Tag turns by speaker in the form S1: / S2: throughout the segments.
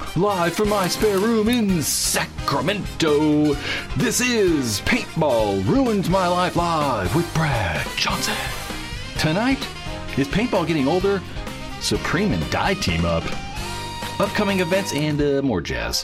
S1: live from my spare room in Sacramento. This is Paintball Ruined My Life Live with Brad Johnson. Tonight, is paintball getting older? Supreme and Die team up. Upcoming events and more jazz.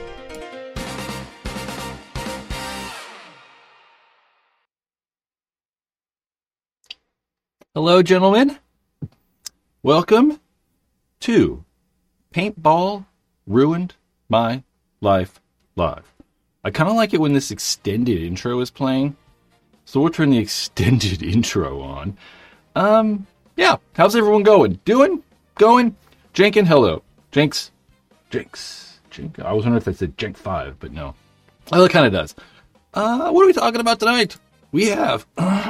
S1: Hello, gentlemen. Welcome to Paintball Ruined My Life Live. I kind of like it when this extended intro is playing, so we'll turn the extended intro on. Yeah, how's everyone going? Going? Jenkin, hello. Jinx. I was wondering if that said Jenk 5, but no. Well, it kind of does. What are we talking about tonight? We have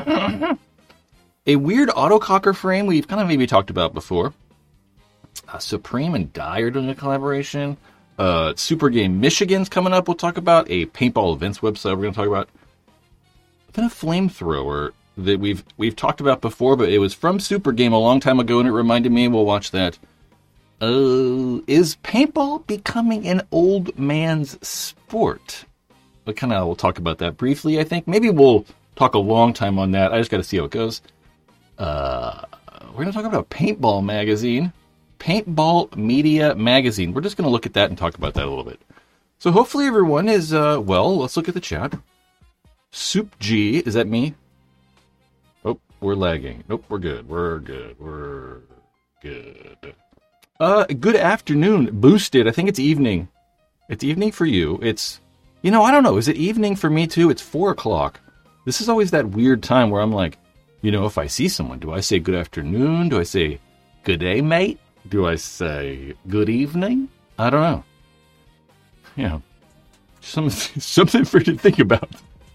S1: a weird autococker frame we've kind of maybe talked about before. Supreme and Die are doing a collaboration. Super Game Michigan's coming up. We'll talk about a paintball events website we're going to talk about. Then a flamethrower that we've talked about before, but it was from Super Game a long time ago, and it reminded me. We'll watch that. Is paintball becoming an old man's sport? We'll talk about that briefly, I think. Maybe we'll talk a long time on that. I just got to see how it goes. We're going to talk about Paintball Magazine. Paintball Media Magazine. We're just going to look at that and talk about that a little bit. So hopefully everyone is, well, let's look at the chat. Soup G, is that me? Oh, we're lagging. Nope, we're good. Good afternoon, Boosted. I think it's evening. It's evening for you. It's, I don't know. Is it evening for me too? It's 4 o'clock. This is always that weird time where I'm like, if I see someone, do I say good afternoon? Do I say good day, mate? Do I say good evening? I don't know. Something for you to think about.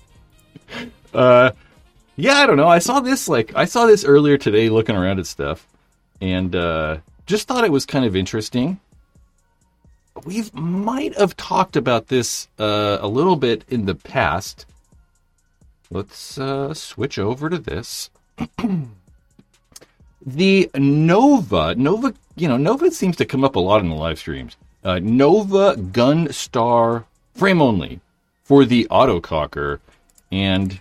S1: Yeah, I don't know. I saw this earlier today looking around at stuff, and just thought it was kind of interesting. We might have talked about this a little bit in the past. Let's switch over to this. The Nova, Nova seems to come up a lot in the live streams. Nova Gunstar frame only for the autococker. And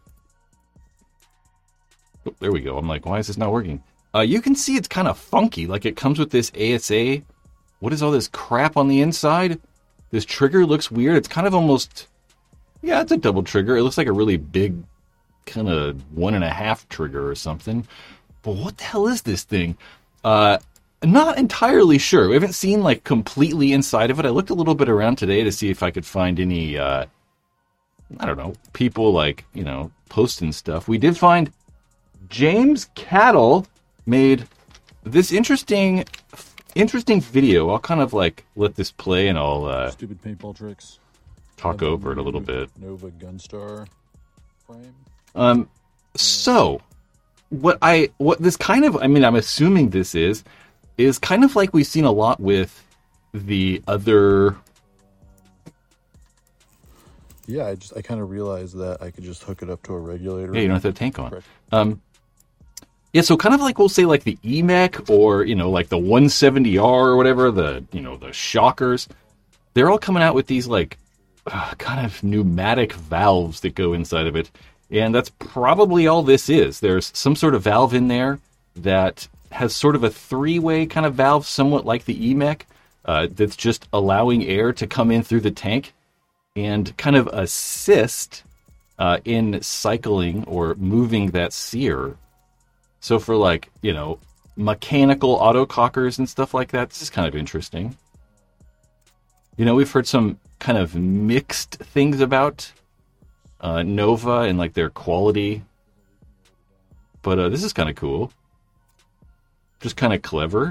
S1: there we go. I'm like, why is this not working? You can see it's kind of funky. Like it comes with this ASA. What is all this crap on the inside? This trigger looks weird. It's kind of almost, yeah, it's a double trigger. It looks like a really big kind of 1.5 trigger or something. But what the hell is this thing? Not entirely sure. We haven't seen like completely inside of it. I looked a little bit around today to see if I could find any, I don't know, people like, posting stuff. We did find James Cattle made this interesting video. I'll kind of like let this play and I'll
S2: stupid paintball tricks.
S1: Talk over it a little bit.
S2: Nova Gunstar frame.
S1: So what this kind of, I'm assuming this is kind of like we've seen a lot with the other.
S2: Yeah, I kind of realized that I could just hook it up to a regulator.
S1: Yeah, you don't have to have a tank on. Yeah, so kind of like we'll say like the EMEC or, like the 170R or whatever, the shockers. They're all coming out with these like kind of pneumatic valves that go inside of it. And that's probably all this is. There's some sort of valve in there that has sort of a 3-way kind of valve, somewhat like the EMEC, that's just allowing air to come in through the tank and kind of assist in cycling or moving that sear. So for like, mechanical autocockers and stuff like that, this is kind of interesting. We've heard some kind of mixed things about Nova and like their quality. But this is kind of cool. Just kind of clever.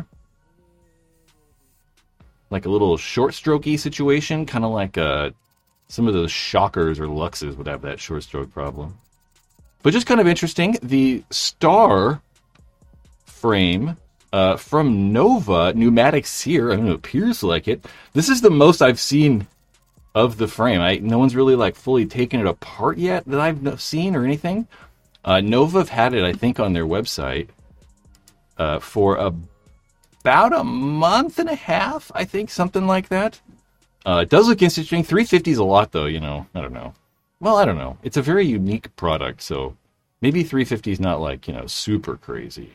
S1: Like a little short strokey situation, kind of like some of those shockers or Luxes would have that short stroke problem. But just kind of interesting. The Star frame from Nova, pneumatic sear. I don't know, it appears like it. This is the most I've seen of the frame. No one's really like fully taken it apart yet that I've seen or anything. Nova have had it, I think, on their website for about a month and a half, I think, something like that. It does look interesting. 350 is a lot, though, you know. I don't know. Well, I don't know. It's a very unique product, so maybe 350 is not like, you know, super crazy.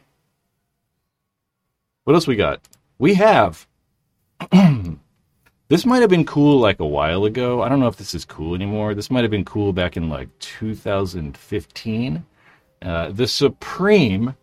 S1: What else we got? We have... This might have been cool like a while ago. I don't know if this is cool anymore. This might have been cool back in like 2015. The Supreme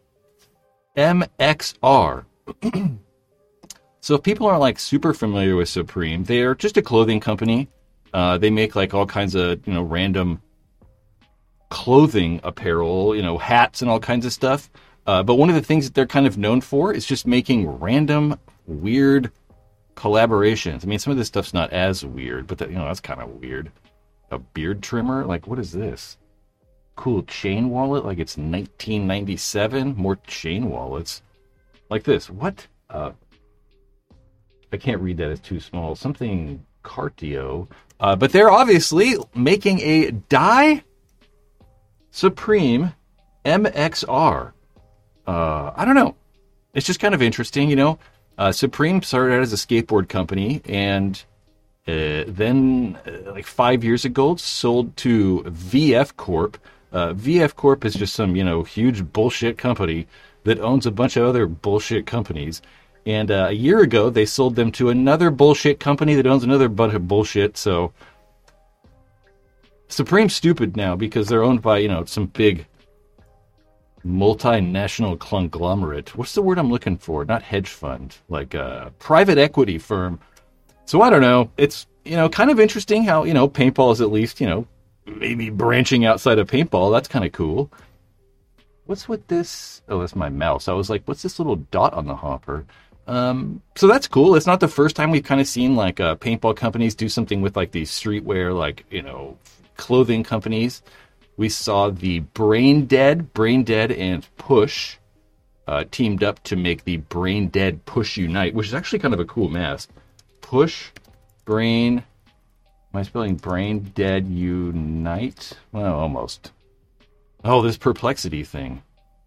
S1: MXR. So if people aren't like super familiar with Supreme, they're just a clothing company. They make like all kinds of, you know, random clothing apparel, you know, hats and all kinds of stuff. But one of the things that they're kind of known for is just making random, weird collaborations. I mean, some of this stuff's not as weird, but that, you know, that's kind of weird. A beard trimmer? Like, what is this? Cool chain wallet? Like it's 1997? More chain wallets. Like this. What? I can't read that, it's too small. Something Cartio. But they're obviously making a Die Supreme MXR. I don't know. It's just kind of interesting, you know. Supreme started out as a skateboard company, and then, like 5 years ago, sold to VF Corp. VF Corp is just some, you know, huge bullshit company that owns a bunch of other bullshit companies. And a year ago, they sold them to another bullshit company that owns another bunch of bullshit. So Supreme's stupid now because they're owned by, you know, some big multinational conglomerate. What's the word I'm looking for? Not hedge fund, like a private equity firm. So I don't know. It's, you know, kind of interesting how, you know, paintball is at least, you know, maybe branching outside of paintball. That's kind of cool. What's with this? Oh, that's my mouse. I was like, what's this little dot on the hopper? So that's cool. It's not the first time we've kind of seen like paintball companies do something with like these streetwear, like, you know, clothing companies. We saw the Brain Dead and Push teamed up to make the Brain Dead Push Unite, which is actually kind of a cool mask. Push, Brain, am I spelling Brain Dead Unite? Well, almost. Oh, this perplexity thing.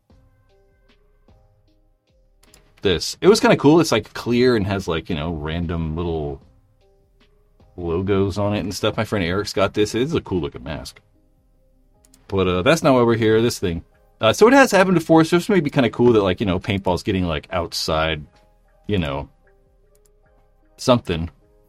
S1: This. It was kind of cool. It's like clear and has like, you know, random little logos on it and stuff. My friend Eric's got this. It is a cool looking mask. But that's not why we're here, this thing. So it has happened before, so it's maybe kind of cool that, like, you know, paintball's getting, like, outside, you know, something.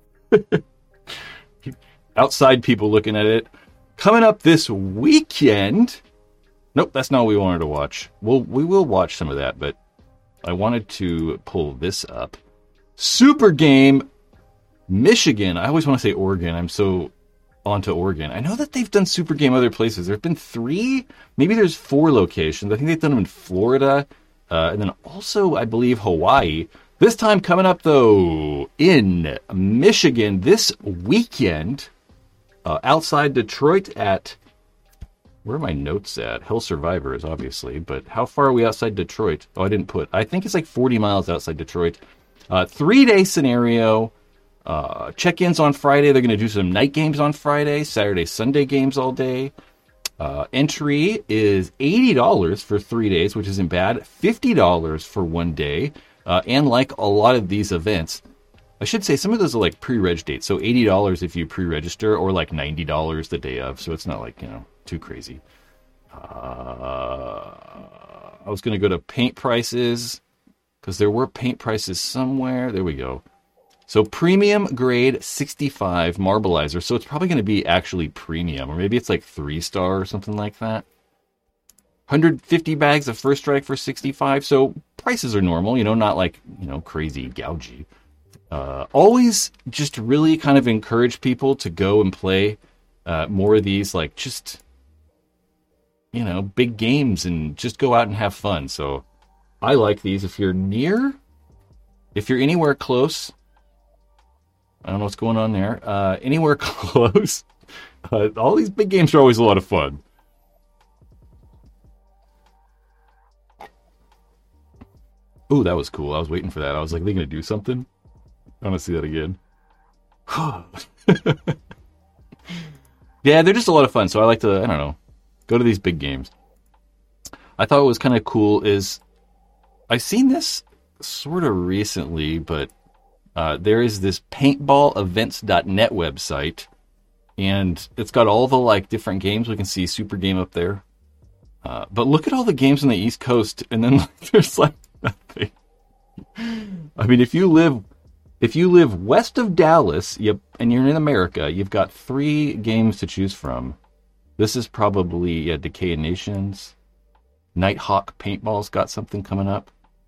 S1: Outside people looking at it. Coming up this weekend... Nope, that's not what we wanted to watch. We will watch some of that, but I wanted to pull this up. Super Game Michigan. I always want to say Oregon. I'm so... onto Oregon. I know that they've done Super Game other places. There have been 3, maybe there's 4 locations. I think they've done them in Florida, and then also, I believe, Hawaii. This time coming up, though, in Michigan this weekend, outside Detroit at, where are my notes at? Hell Survivors, obviously, but how far are we outside Detroit? Oh, I didn't put. I think it's like 40 miles outside Detroit. 3-day scenario. Check-ins on Friday. They're going to do some night games on Friday, Saturday, Sunday games all day. Entry is $80 for 3 days, which isn't bad. $50 for 1 day. And like a lot of these events, I should say some of those are like pre-reg dates. So $80 if you pre-register, or like $90 the day of. So it's not like, you know, too crazy. I was going to go to paint prices because there were paint prices somewhere. There we go. So premium grade 65 Marbleizer. So it's probably going to be actually premium, or maybe it's like 3-star or something like that. 150 bags of First Strike for 65. So prices are normal, you know, not like, you know, crazy gougy. Always just really kind of encourage people to go and play more of these, like, just, you know, big games and just go out and have fun. So I like these. If you're anywhere close, I don't know what's going on there. Anywhere close. All these big games are always a lot of fun. Ooh, that was cool. I was waiting for that. I was like, are they going to do something? I want to see that again. Yeah, they're just a lot of fun. So I like to, I don't know, go to these big games. I thought what was kind of cool is I've seen this sort of recently, but there is this paintballevents.net website, and it's got all the like different games. We can see Super Game up there. But look at all the games on the East Coast, and then there's like nothing. I mean, if you live west of Dallas, and you're in America, you've got 3 games to choose from. This is probably Decay Nations. Nighthawk Paintball's got something coming up.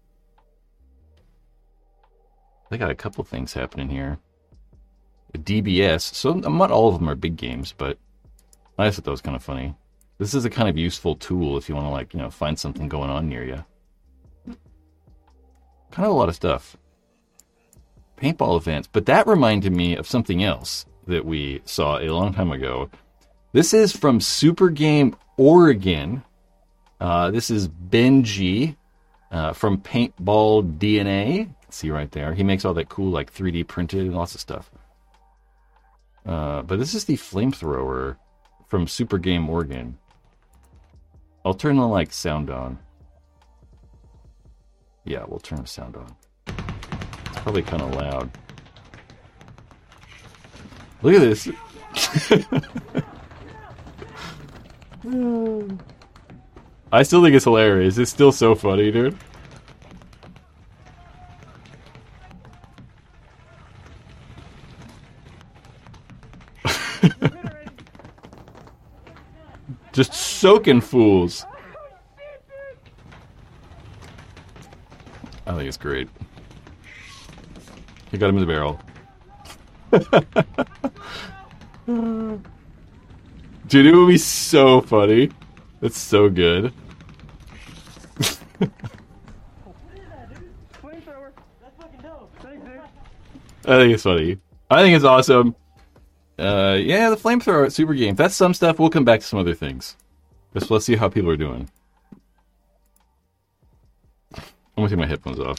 S1: They got a couple things happening here. DBS. So not all of them are big games, but I just thought that was kind of funny. This is a kind of useful tool if you want to find something going on near you. Kind of a lot of stuff. Paintball events. But that reminded me of something else that we saw a long time ago. This is from Super Game Oregon. This is Benji from Paintball DNA. See right there. He makes all that cool 3D printed and lots of stuff. But this is the flamethrower from Super Game Oregon. I'll turn the sound on. Yeah, we'll turn the sound on. It's probably kind of loud. Look at this. I still think it's hilarious. It's still so funny, dude. Just soaking fools. I think it's great. He got him in the barrel. Dude, it would be so funny. It's so good. I think it's funny. I think it's awesome. Yeah, the flamethrower at Super Game. That's some stuff. We'll come back to some other things. Let's see how people are doing. I'm gonna take my headphones off.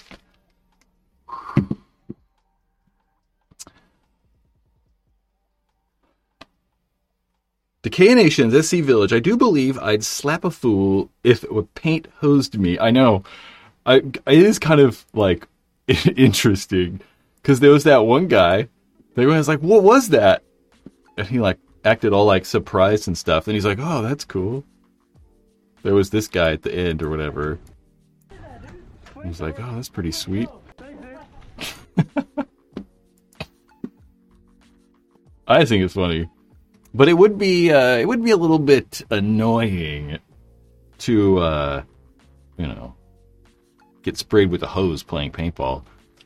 S1: Decay Nations, SC Village. I do believe I'd slap a fool if it would paint hosed me. I know. It is kind of interesting because there was that one guy. Everyone was like, "What was that?" And he acted all surprised and stuff. And he's like, "Oh, that's cool." There was this guy at the end or whatever. He's like, "Oh, that's pretty sweet." I think it's funny. But it would be a little bit annoying to get sprayed with a hose playing paintball.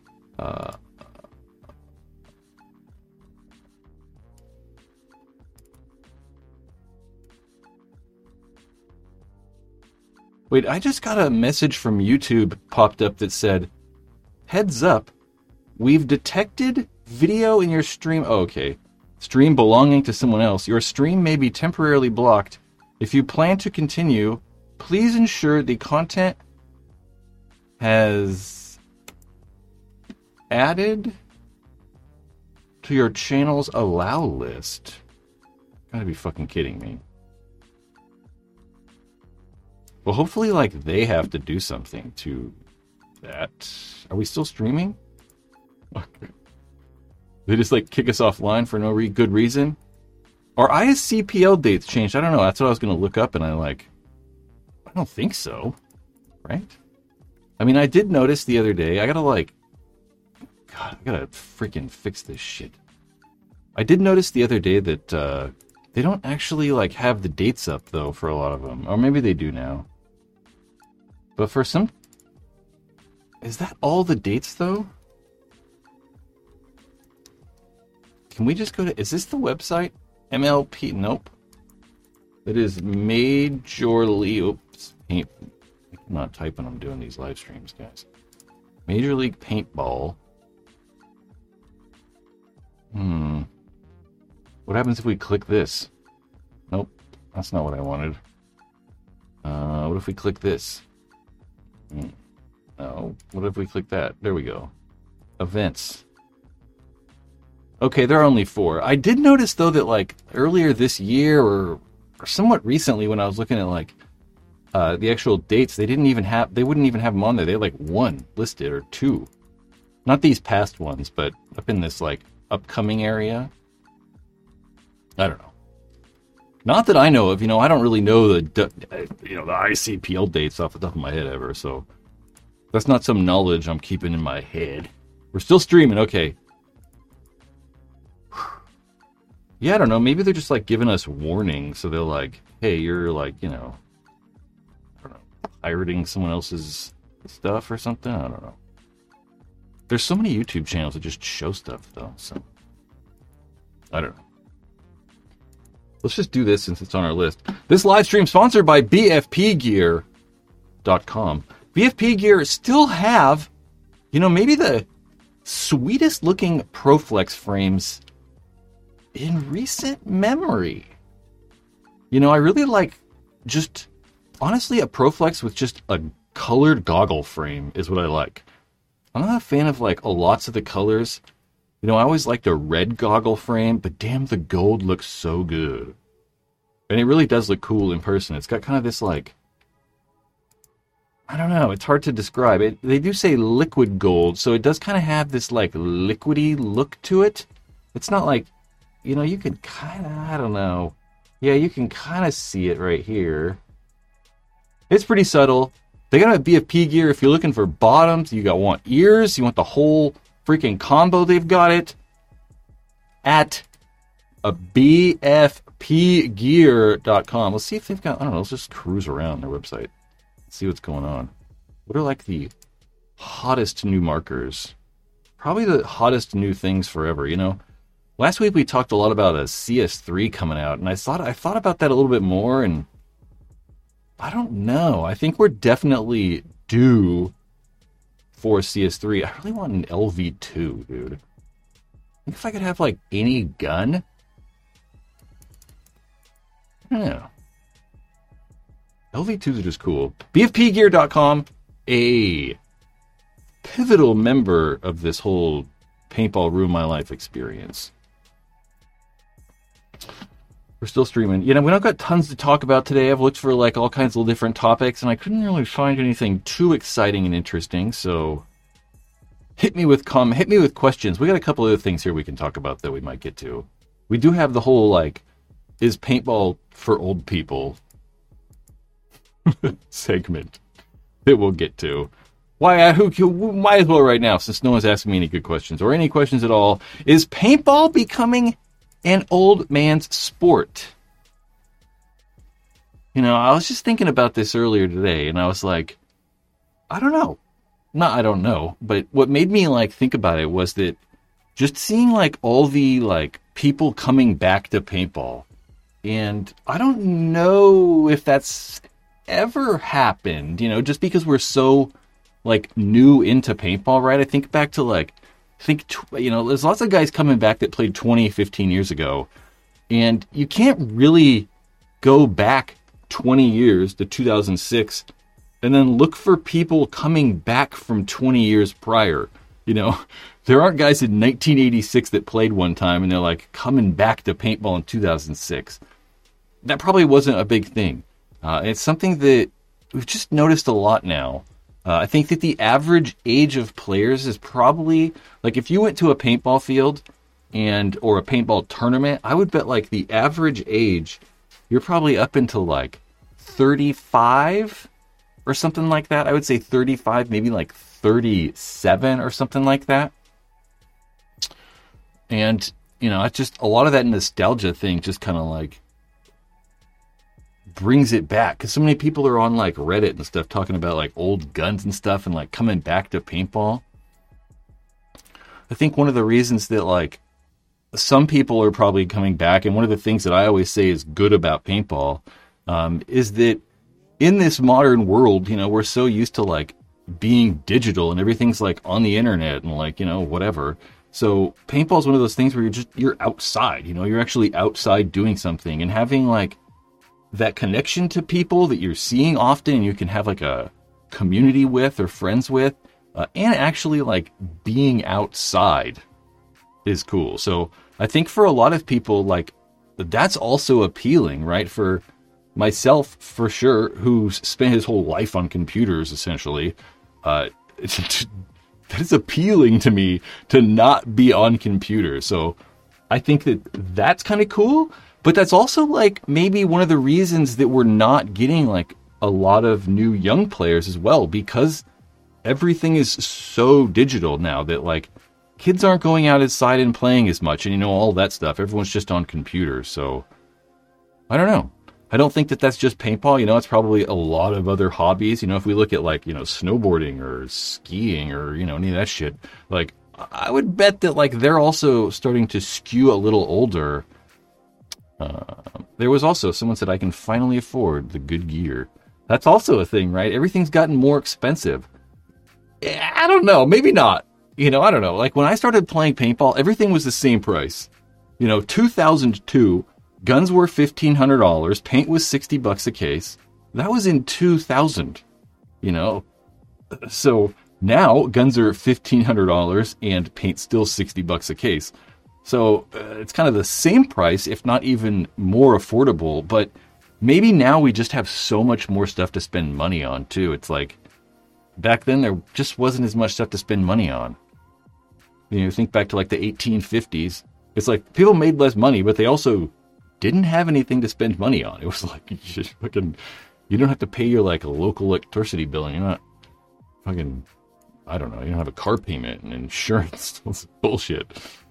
S1: Wait, I just got a message from YouTube popped up that said, "Heads up, we've detected video in your stream." Oh, okay. Stream belonging to someone else. Your stream may be temporarily blocked. If you plan to continue, please ensure the content has added to your channel's allow list. Gotta be fucking kidding me. Well, hopefully, they have to do something to that. Are we still streaming? Okay. They just kick us offline for no good reason? Are ISCPL dates changed? I don't know. That's what I was going to look up, and I don't think so. Right? I mean, I did notice the other day. I gotta God, I gotta freaking fix this shit. I did notice the other day that they don't actually have the dates up though for a lot of them, or maybe they do now. But for some, is that all the dates though? Can we just go to? Is this the website? MLP? Nope. It is Majorly. Oops. I'm not typing. I'm doing these live streams, guys. Major League Paintball. What happens if we click this? Nope. That's not what I wanted. What if we click this? No. What if we click that? There we go. Events. Okay, there are only 4. I did notice, though, that, earlier this year or somewhat recently when I was looking at, the actual dates, they wouldn't even have them on there. They had like one listed or two. Not these past ones, but up in this like upcoming area. I don't know. Not that I know of. I don't really know the ICPL dates off the top of my head ever. So that's not some knowledge I'm keeping in my head. We're still streaming. Okay. Yeah, I don't know. Maybe they're just like giving us warnings. So they're like, hey, you're like, I don't know, pirating someone else's stuff or something. I don't know. There's so many YouTube channels that just show stuff, though, so I don't know. Let's just do this since it's on our list. This live stream sponsored by BFPgear.com. BFP Gear still have, maybe the sweetest looking Proflex frames in recent memory. I really like just, honestly, a Proflex with just a colored goggle frame is what I like. I'm not a fan of like lots of the colors. I always liked a red goggle frame, but damn, the gold looks so good. And it really does look cool in person. It's got kind of this like, I don't know, it's hard to describe. They do say liquid gold, so it does kind of have this like liquidy look to it. It's not like, you can kind of, I don't know. Yeah, you can kind of see it right here. It's pretty subtle. They got a BFP gear if you're looking for bottoms. You want ears. You want the whole freaking combo. They've got it at a BFPgear.com. Let's see if they've got, I don't know, let's just cruise around their website. See what's going on. What are like the hottest new markers? Probably the hottest new things forever, Last week we talked a lot about a CS3 coming out, and I thought about that a little bit more, and I don't know. I think we're definitely due for CS3. I really want an LV2, dude. I think if I could have like any gun. Yeah. LV2s are just cool. BFPgear.com, a pivotal member of this whole Paintball Ruin My Life experience. We're still streaming. We don't got tons to talk about today. I've looked for like all kinds of different topics, and I couldn't really find anything too exciting and interesting. So hit me with questions. We got a couple other things here we can talk about that we might get to. We do have the whole like, is paintball for old people segment that we'll get to. Who might as well right now, since no one's asking me any good questions or any questions at all. Is paintball becoming an old man's sport? I was just thinking about this earlier today, and I was like, I don't know. I don't know, but what made me like think about it was that just seeing like all the like people coming back to paintball, and I don't know if that's ever happened, just because we're so like new into paintball, right? I think back to like, there's lots of guys coming back that played 20, 15 years ago, and you can't really go back 20 years to 2006 and then look for people coming back from 20 years prior. There aren't guys in 1986 that played one time and they're like coming back to paintball in 2006. That probably wasn't a big thing. It's something that we've just noticed a lot now. I think that the average age of players is probably, like if you went to a paintball field or a paintball tournament, I would bet like the average age, you're probably up into like 35 or something like that. I would say 35, maybe like 37 or something like that. And, it's just a lot of that nostalgia thing just kind of like brings it back, because so many people are on like Reddit and stuff talking about like old guns and stuff and like coming back to paintball. I think one of the reasons that like some people are probably coming back, and one of the things that I always say is good about paintball, is that in this modern world, we're so used to like being digital and everything's like on the internet and like, whatever. So paintball is one of those things where you're outside, you're actually outside doing something, and having like that connection to people that you're seeing often and you can have like a community with or friends with, and actually like being outside is cool. So I think for a lot of people, like that's also appealing, right? For myself, for sure, who's spent his whole life on computers, essentially, that is appealing to me to not be on computers. So I think that that's kind of cool, but that's also like maybe one of the reasons that we're not getting like a lot of new young players as well, because everything is so digital now that like kids aren't going out outside and playing as much, and all that stuff. Everyone's just on computers. So I don't know. I don't think that that's just paintball. It's probably a lot of other hobbies. If we look at like, snowboarding or skiing or, any of that shit, like I would bet that like they're also starting to skew a little older. There was also someone said I can finally afford the good gear. That's also a thing, right? Everything's gotten more expensive. I don't know. Maybe not. I don't know. Like when I started playing paintball, everything was the same price. 2002, guns were $1,500. Paint was $60 a case. That was in 2000. So now guns are $1,500 and paint's still $60 a case. So it's kind of the same price, if not even more affordable. But maybe now we just have so much more stuff to spend money on too. It's like back then there just wasn't as much stuff to spend money on. Think back to like the 1850s. It's like people made less money, but they also didn't have anything to spend money on. It was like you don't have to pay your like a local electricity bill, and you're not fucking, I don't know, you don't have a car payment and insurance. It's bullshit.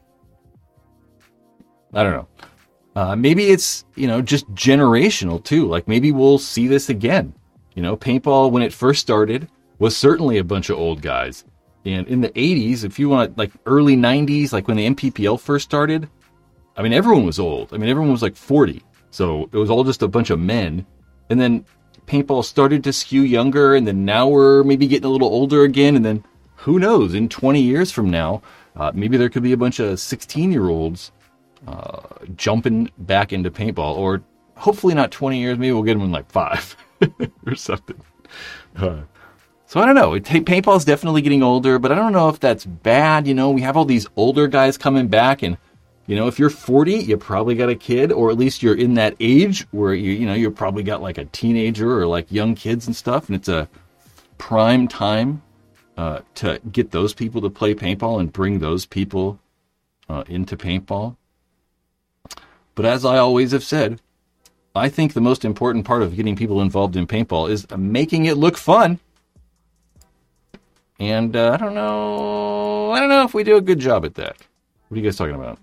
S1: I don't know. Maybe it's, just generational too. Like maybe we'll see this again. Paintball when it first started was certainly a bunch of old guys. And in the 80s, if you want like early 90s, like when the MPPL first started, I mean, everyone was old. I mean, everyone was like 40. So it was all just a bunch of men. And then paintball started to skew younger. And then now we're maybe getting a little older again. And then who knows, in 20 years from now, maybe there could be a bunch of 16-year-olds jumping back into paintball. Or hopefully not 20 years. Maybe we'll get them in like 5 or something. So I don't know. Paintball is definitely getting older, but I don't know if that's bad. We have all these older guys coming back, and if you're 40, you probably got a kid, or at least you're in that age where you're probably got like a teenager or like young kids and stuff, and it's a prime time to get those people to play paintball and bring those people into paintball. But as I always have said, I think the most important part of getting people involved in paintball is making it look fun. And I don't know if we do a good job at that. What are you guys talking about?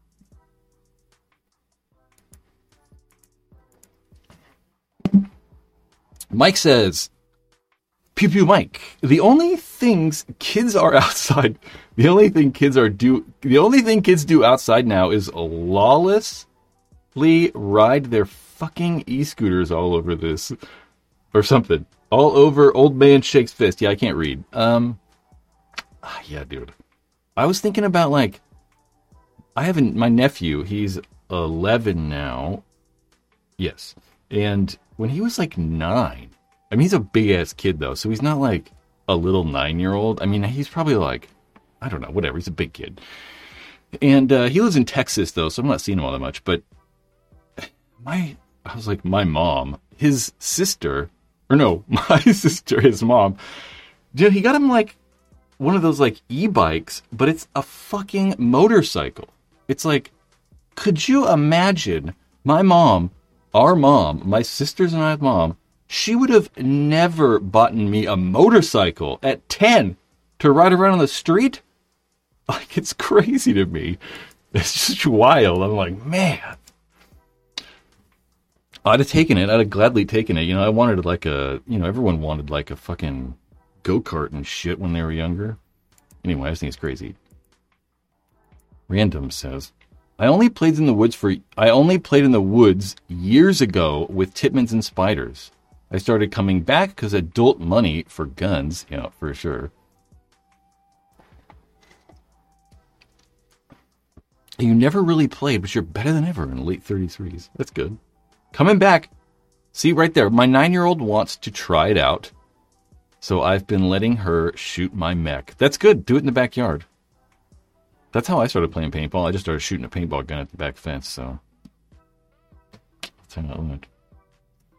S1: Mike says, Pew Pew Mike, the only thing kids do outside now is lawlessly ride their fucking e-scooters all over this or something. All over old man shakes fist. Yeah, I can't read. Yeah, dude. I was thinking about like, my nephew, he's 11 now. Yes. And when he was like 9, I mean, he's a big ass kid though. So he's not like a little 9-year-old. I mean, he's probably like, I don't know, whatever. He's a big kid. And he lives in Texas though. So I'm not seeing him all that much, but my mom, his sister, or no, my sister, his mom, dude, he got him like one of those like e-bikes, but it's a fucking motorcycle. It's like, could you imagine my mom, our mom, my sister's and I's mom, she would have never bought me a motorcycle at 10 to ride around on the street? Like, it's crazy to me. It's just wild. I'm like, man. I'd have taken it. I'd have gladly taken it. I wanted like everyone wanted like a fucking go-kart and shit when they were younger. Anyway, I just think it's crazy. Random says, I only played in the woods years ago with Titmans and Spiders. I started coming back because adult money for guns. Yeah, for sure. You never really played, but you're better than ever in late 33s. That's good. Coming back. See, right there. My 9-year-old wants to try it out. So I've been letting her shoot my mech. That's good. Do it in the backyard. That's how I started playing paintball. I just started shooting a paintball gun at the back fence, so that's how I learned.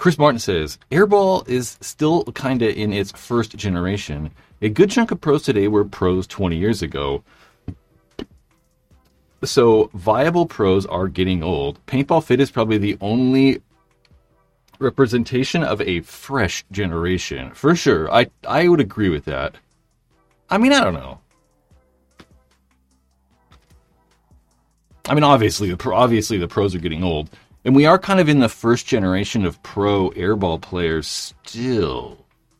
S1: Chris Martin says, Airball is still kind of in its first generation. A good chunk of pros today were pros 20 years ago. So viable pros are getting old. Paintball Fit is probably the only representation of a fresh generation. For sure. I would agree with that. I mean, I don't know. I mean, obviously the pros are getting old. And we are kind of in the first generation of pro airball players still.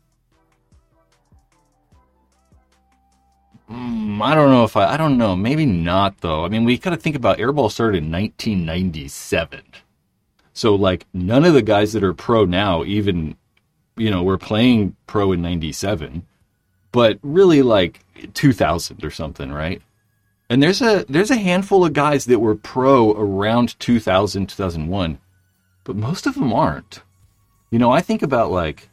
S1: I don't know. Maybe not, though. I mean, we got to think about airball started in 1997. So, like, none of the guys that are pro now even, were playing pro in 97. But really, like, 2000 or something, right? And there's a handful of guys that were pro around 2000, 2001, but most of them aren't. I think about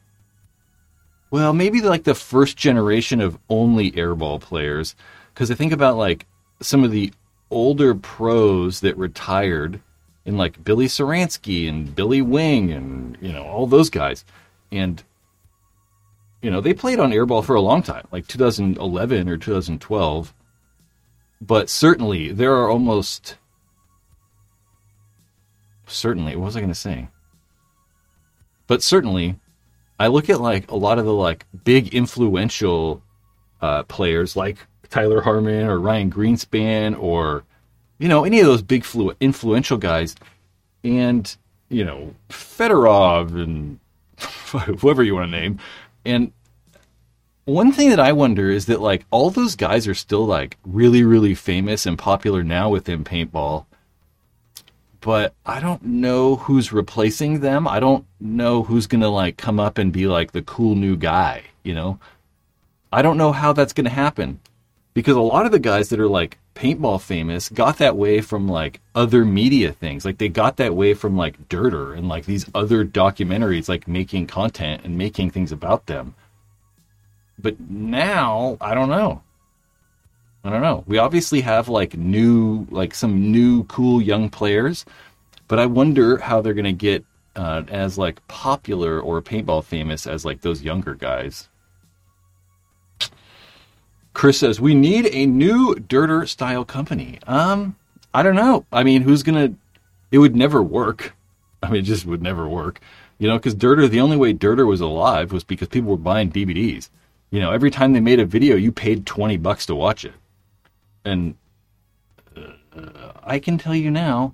S1: maybe like the first generation of only airball players, because I think about like some of the older pros that retired, and like Billy Saransky and Billy Wing and all those guys, and they played on airball for a long time, like 2011 or 2012. But certainly, there are what was I going to say? But certainly, I look at like a lot of the like big influential players like Tyler Harmon or Ryan Greenspan or, any of those big influential guys, and, Fedorov and whoever you want to name. And one thing that I wonder is that, like, all those guys are still, like, really, really famous and popular now within paintball. But I don't know who's replacing them. I don't know who's going to, like, come up and be, like, the cool new guy, I don't know how that's going to happen. Because a lot of the guys that are, like, paintball famous got that way from, like, other media things. Like, they got that way from, like, Dirter and, like, these other documentaries, like, making content and making things about them. But now, I don't know. We obviously have some new cool young players, but I wonder how they're going to get as like popular or paintball famous as like those younger guys. Chris says, we need a new Dirter style company. I don't know. I mean, it would never work. I mean, it just would never work. Because Dirter, the only way Dirter was alive was because people were buying DVDs. Every time they made a video, you paid $20 to watch it. And I can tell you now,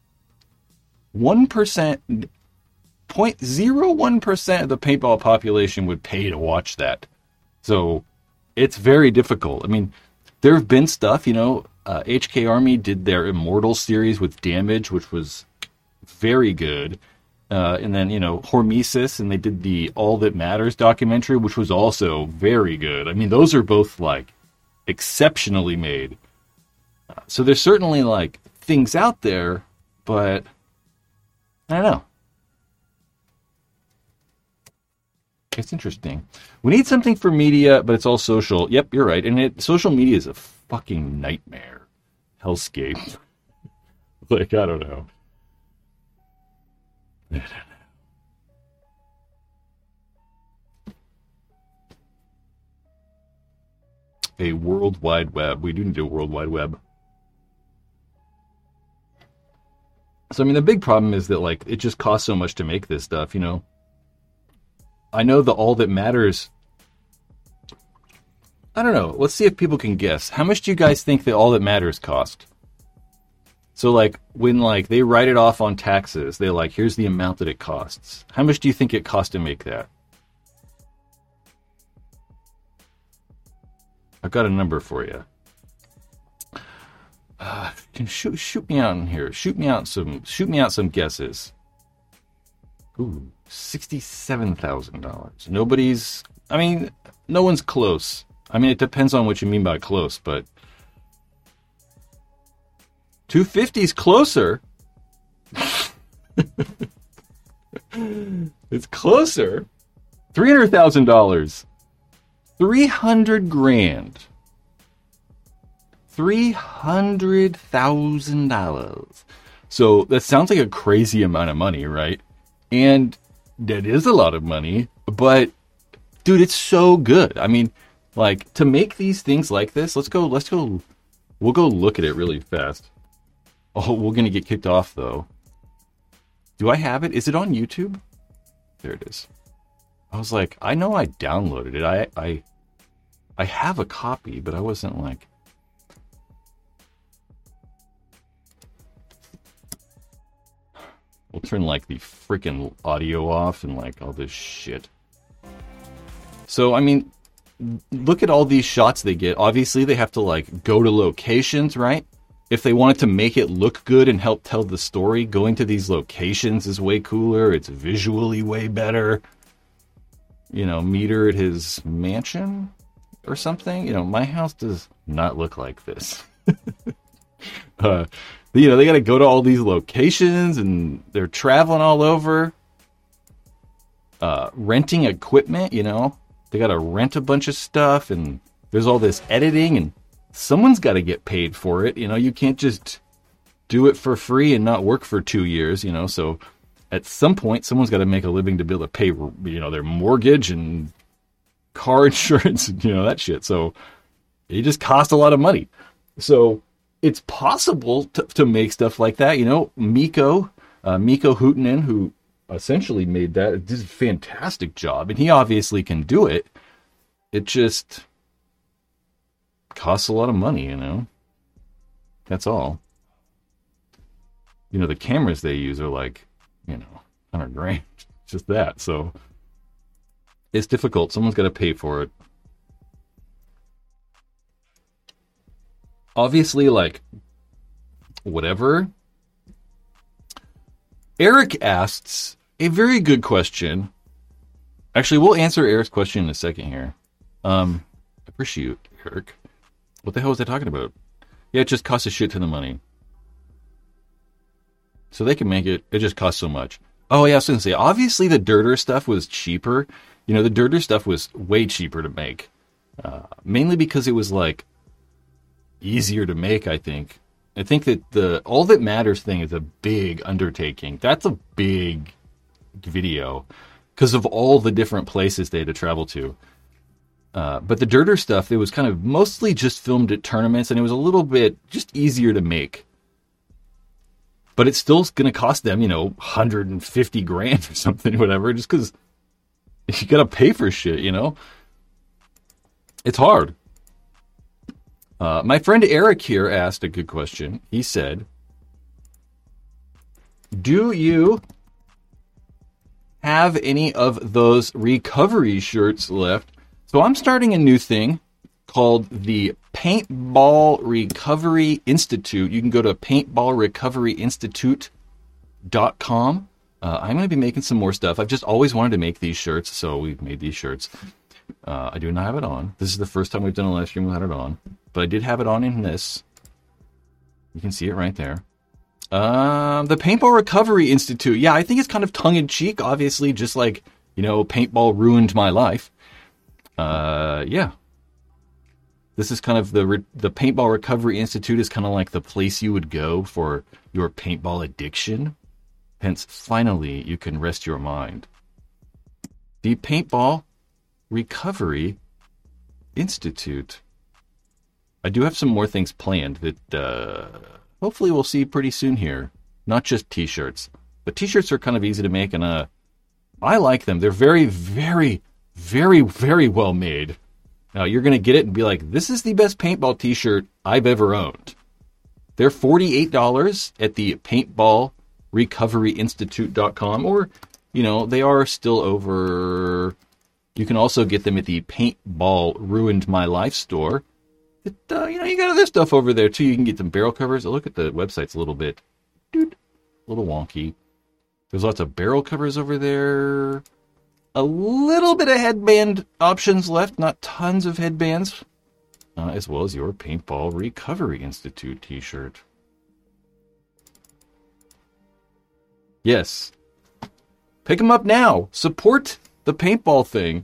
S1: 0.01% of the paintball population would pay to watch that. So it's very difficult. I mean, there have been stuff, HK Army did their Immortal series with Damage, which was very good. And then, Hormesis, and they did the All That Matters documentary, which was also very good. I mean, those are both, like, exceptionally made. So there's certainly, like, things out there, but I don't know. It's interesting. We need something for media, but it's all social. Yep, you're right. And social media is a fucking nightmare. Hellscape. Like, I don't know. A World Wide Web. We do need a World Wide Web. So, I mean, the big problem is that, like, it just costs so much to make this stuff, I know the All That Matters. I don't know. Let's see if people can guess. How much do you guys think the All That Matters cost? So, like, when, like, they write it off on taxes, they're like, here's the amount that it costs. How much do you think it cost to make that? I've got a number for you. Can shoot me out in here. Shoot me out some guesses. Ooh, $67,000. No one's close. I mean, it depends on what you mean by close, but 250's closer. It's closer. $300,000. 300 grand. $300,000. So that sounds like a crazy amount of money, right? And that is a lot of money, but dude, it's so good. I mean, like, to make these things like this, we'll go look at it really fast. Oh, we're going to get kicked off, though. Do I have it? Is it on YouTube? There it is. I was like, I know I downloaded it. I have a copy, but I wasn't like... We'll turn, like, the freaking audio off and, like, all this shit. So, I mean, look at all these shots they get. Obviously, they have to, like, go to locations, right? If they wanted to make it look good and help tell the story, going to these locations is way cooler. It's visually way better. You know, Meter at his mansion or something. You know, my house does not look like this. You know, they got to go to all these locations and they're traveling all over. Renting equipment, you know. They got to rent a bunch of stuff and there's all this editing and someone's got to get paid for it. You know, you can't just do it for free and not work for 2 years, you know. So at some point, someone's got to make a living to be able to pay, you know, their mortgage and car insurance and, you know, that shit. So it just costs a lot of money. So it's possible to make stuff like that. You know, Mikko Huhtinen, who essentially made that, did a fantastic job. And he obviously can do it. It just costs a lot of money, you know. That's all. You know, the cameras they use are like, you know, $100,000. Just that. So it's difficult. Someone's got to pay for it. Obviously, like, whatever. Eric asks a very good question. Actually, we'll answer Eric's question in a second here. Appreciate you, Eric. What the hell was I talking about? Yeah, it just costs a shit ton of money. So they can make it. It just costs so much. Oh, yeah, I was going to say, obviously the Dirter stuff was cheaper. You know, the Dirter stuff was way cheaper to make. Mainly because it was, like, easier to make, I think. I think that the All That Matters thing is a big undertaking. That's a big video because of all the different places they had to travel to. But the Dirter stuff, it was kind of mostly just filmed at tournaments, and it was a little bit just easier to make. But it's still going to cost them, you know, $150,000 or something, whatever, just because you got to pay for shit, you know? It's hard. My friend Eric here asked a good question. He said, do you have any of those recovery shirts left? So I'm starting a new thing called the Paintball Recovery Institute. You can go to paintballrecoveryinstitute.com. I'm going to be making some more stuff. I've just always wanted to make these shirts, so we've made these shirts. I do not have it on. This is the first time we've done a live stream without it on. But I did have it on in this. You can see it right there. The Paintball Recovery Institute. Yeah, I think it's kind of tongue-in-cheek, obviously, just like, you know, paintball ruined my life. Yeah. This is kind of the Paintball Recovery Institute is kind of like the place you would go for your paintball addiction. Hence, finally, you can rest your mind. The Paintball Recovery Institute. I do have some more things planned that hopefully we'll see pretty soon here. Not just t-shirts. But t-shirts are kind of easy to make, and I like them. They're very, very, very, very well made. Now, you're going to get it and be like, this is the best paintball t-shirt I've ever owned. They're $48 at the paintballrecoveryinstitute.com, or, you know, they are still over... You can also get them at the Paintball Ruined My Life store. You know, you got other stuff over there, too. You can get them barrel covers. Look at the website's a little bit, a little wonky. There's lots of barrel covers over there. A little bit of headband options left. Not tons of headbands. As well as your Paintball Recovery Institute t-shirt. Yes. Pick them up now. Support the paintball thing.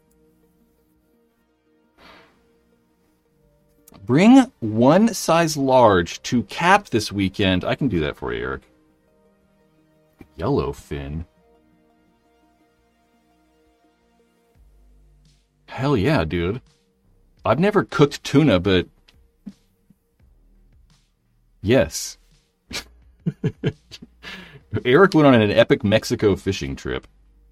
S1: Bring one size large to CAP this weekend. I can do that for you, Eric. Yellowfin. Hell yeah, dude. I've never cooked tuna, but yes. Eric went on an epic Mexico fishing trip.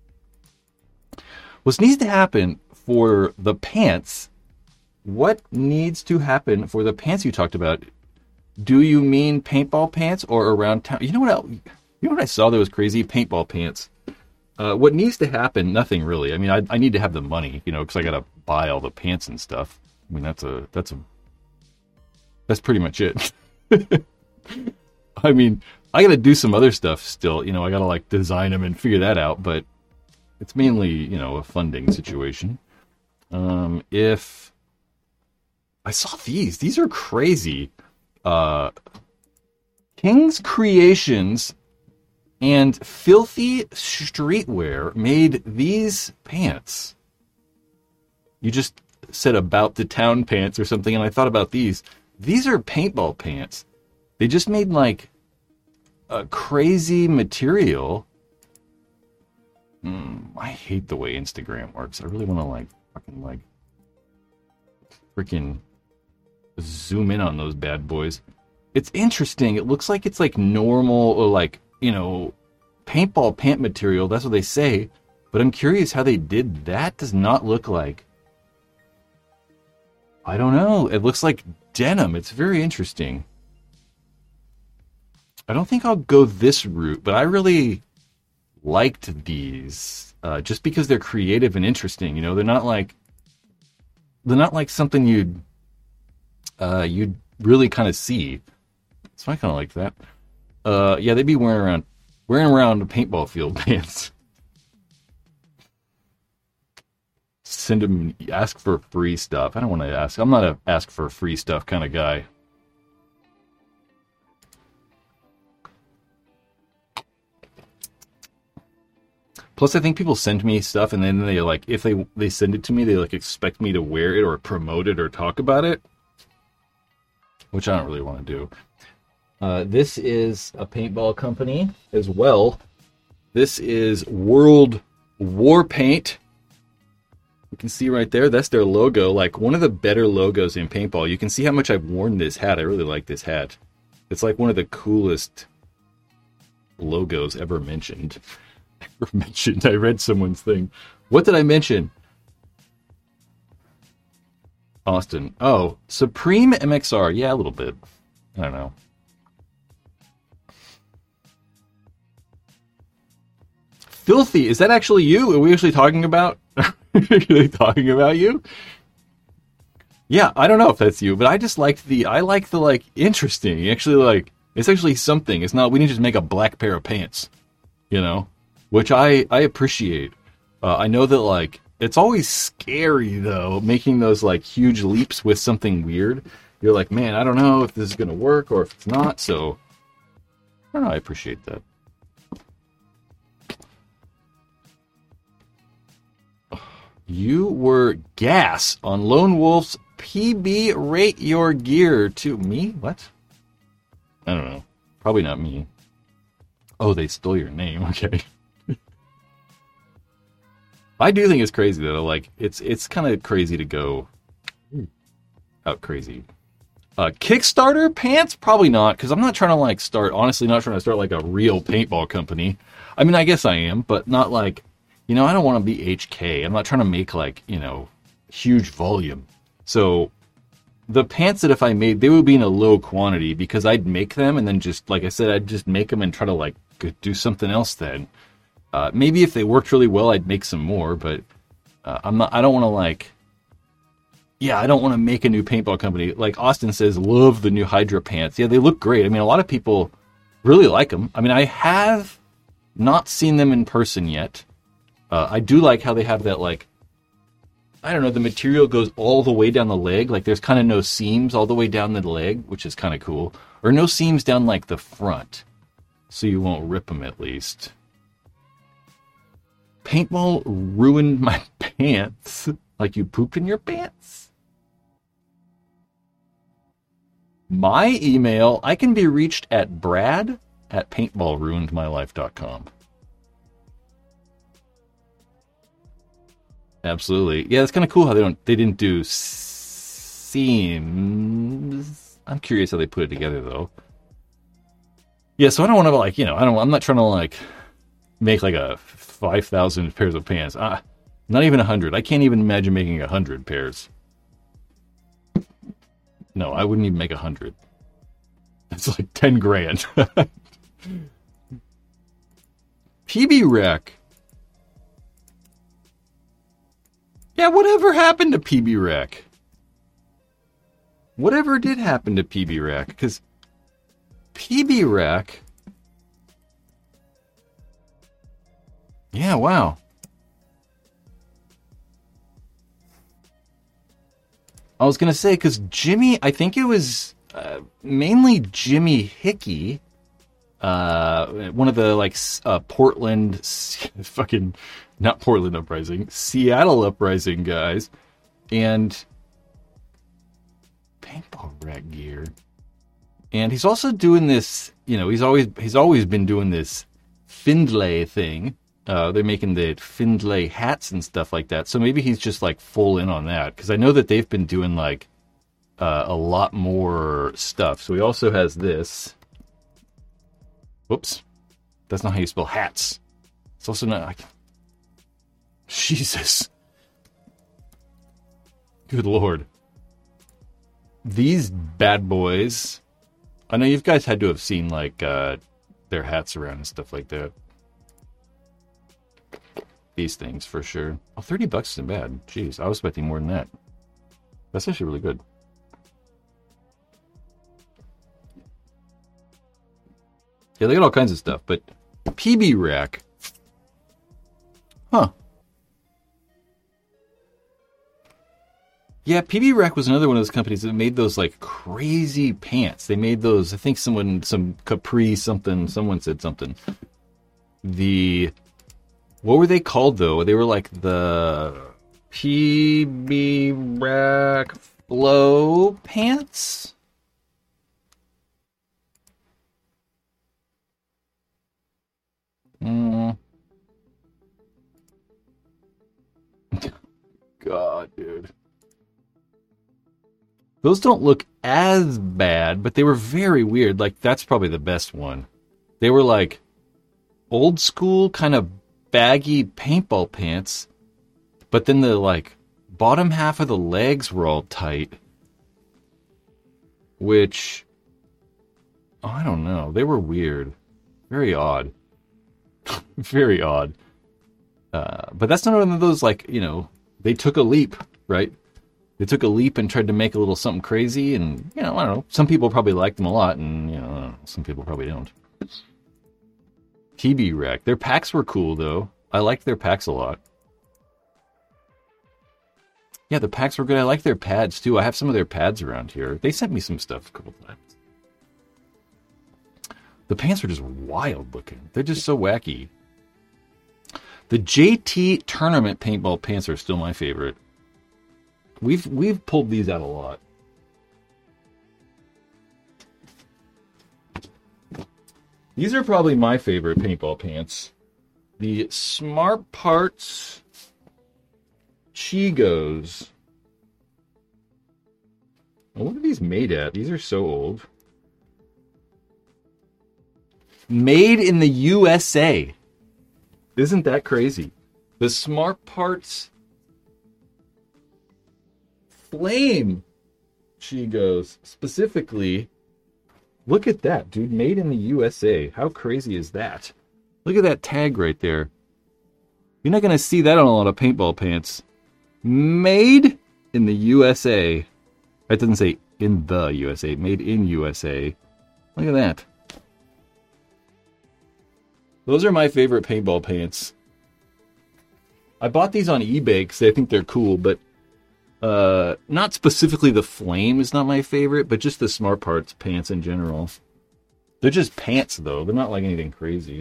S1: What needs to happen for the pants? What needs to happen for the pants you talked about? Do you mean paintball pants or around town? You know what I saw that was crazy? Paintball pants. What needs to happen? Nothing really. I mean, I need to have the money, because I got to buy all the pants and stuff. I mean, that's pretty much it. I mean, I got to do some other stuff still. I got to like design them and figure that out, but it's mainly, a funding situation. If I saw these are crazy. King's Creations and Filthy Streetwear made these pants. You just said about the town pants or something, and I thought about these. These are paintball pants. They just made like a crazy material. I hate the way Instagram works. I really want to freaking zoom in on those bad boys. It's interesting. It looks like it's like normal or like, paintball pant material. That's what they say. But I'm curious how they did that. Does not look like, I don't know. It looks like denim. It's very interesting. I don't think I'll go this route, but I really liked these just because they're creative and interesting. They're not like something you'd really kind of see. So I kind of like that. Yeah, they'd be wearing around a paintball field pants. Send them, ask for free stuff. I don't want to ask. I'm not a ask for free stuff kind of guy. Plus, I think people send me stuff, and then they like, if they send it to me, they like expect me to wear it or promote it or talk about it, which I don't really want to do. This is a paintball company as well. This is World War Paint. You can see right there, that's their logo. Like one of the better logos in paintball. You can see how much I've worn this hat. I really like this hat. It's like one of the coolest logos ever mentioned. I read someone's thing. What did I mention? Austin. Oh, Supreme MXR. Yeah, a little bit. I don't know. Filthy. Is that actually you? Are we actually talking about? Are they talking about you? Yeah, I don't know if that's you, but I just liked I like the like interesting. Actually, it's actually something. It's not. We didn't just make a black pair of pants, which I appreciate. I know that it's always scary though, making those huge leaps with something weird. You're like, man, I don't know if this is gonna work or if it's not. So I don't know. I appreciate that. You were gas on Lone Wolf's PB Rate Your Gear to me. What? I don't know. Probably not me. Oh, they stole your name. Okay. I do think it's crazy though. It's kind of crazy to go out crazy. Kickstarter pants? Probably not, because I'm not trying to start. Honestly, not trying to start a real paintball company. I mean, I guess I am, but not I don't want to be HK. I'm not trying to make huge volume. So the pants that if I made, they would be in a low quantity because I'd make them and then just like I said, I'd just make them and try to do something else then. Maybe if they worked really well, I'd make some more, but I don't want to I don't want to make a new paintball company. Like Austin says, love the new Hydra pants. Yeah, they look great. I mean, a lot of people really like them. I mean, I have not seen them in person yet. I do like how they have that I don't know, the material goes all the way down the leg. There's kind of no seams all the way down the leg, which is kind of cool. Or no seams down the front. So you won't rip them at least. Paintball ruined my pants. Like you pooped in your pants? My email, I can be reached at brad@paintballruinedmylife.com. Absolutely. Yeah, it's kind of cool how they didn't do seams. I'm curious how they put it together though. Yeah, so I don't want to like, I'm not trying to like make like a 5,000 pairs of pants. Not even 100. I can't even imagine making 100 pairs. No, I wouldn't even make 100. It's like 10 grand. PB Rack. Yeah, whatever happened to PB Rack? Whatever did happen to PB Rack? Because PB Rack... Yeah, wow. I was going to say, because Jimmy, I think it was mainly Jimmy Hickey, one of the, like, Portland, fucking, not Portland Uprising, Seattle Uprising guys, and paintball rack gear. And he's also doing this, he's always been doing this Findlay thing. They're making the Findlay hats and stuff like that. So maybe he's just like full in on that. Because I know that they've been doing like a lot more stuff. So he also has this. Whoops. That's not how you spell hats. It's also not... Jesus. Good Lord. These bad boys. I know you guys had to have seen like their hats around and stuff like that. These things for sure. Oh, $30 isn't bad. Jeez, I was expecting more than that. That's actually really good. Yeah, they got all kinds of stuff, but PB Rack. Huh. Yeah, PB Rack was another one of those companies that made those like crazy pants. They made those, I think some Capri something, someone said something. What were they called, though? They were like the PB Rack Flow pants? God, dude. Those don't look as bad, but they were very weird. Like, that's probably the best one. They were like old school kind of baggy paintball pants, but then the like bottom half of the legs were all tight, which I don't know, they were weird, very odd. Very odd. But that's not one of those like, they took a leap, right? They took a leap and tried to make a little something crazy, and I don't know, some people probably liked them a lot, and some people probably don't. PB Rack. Their packs were cool, though. I liked their packs a lot. Yeah, the packs were good. I like their pads, too. I have some of their pads around here. They sent me some stuff a couple times. The pants are just wild looking. They're just so wacky. The JT Tournament paintball pants are still my favorite. We've pulled these out a lot. These are probably my favorite paintball pants. The Smart Parts Chigos. What are these made at? These are so old. Made in the USA. Isn't that crazy? The Smart Parts Flame Chigos. Specifically... Look at that, dude. Made in the USA. How crazy is that? Look at that tag right there. You're not going to see that on a lot of paintball pants. Made in the USA. It doesn't say in the USA. Made in USA. Look at that. Those are my favorite paintball pants. I bought these on eBay because I think they're cool, but not specifically the Flame is not my favorite, but just the Smart Parts pants in general. They're just pants, though. They're not like anything crazy,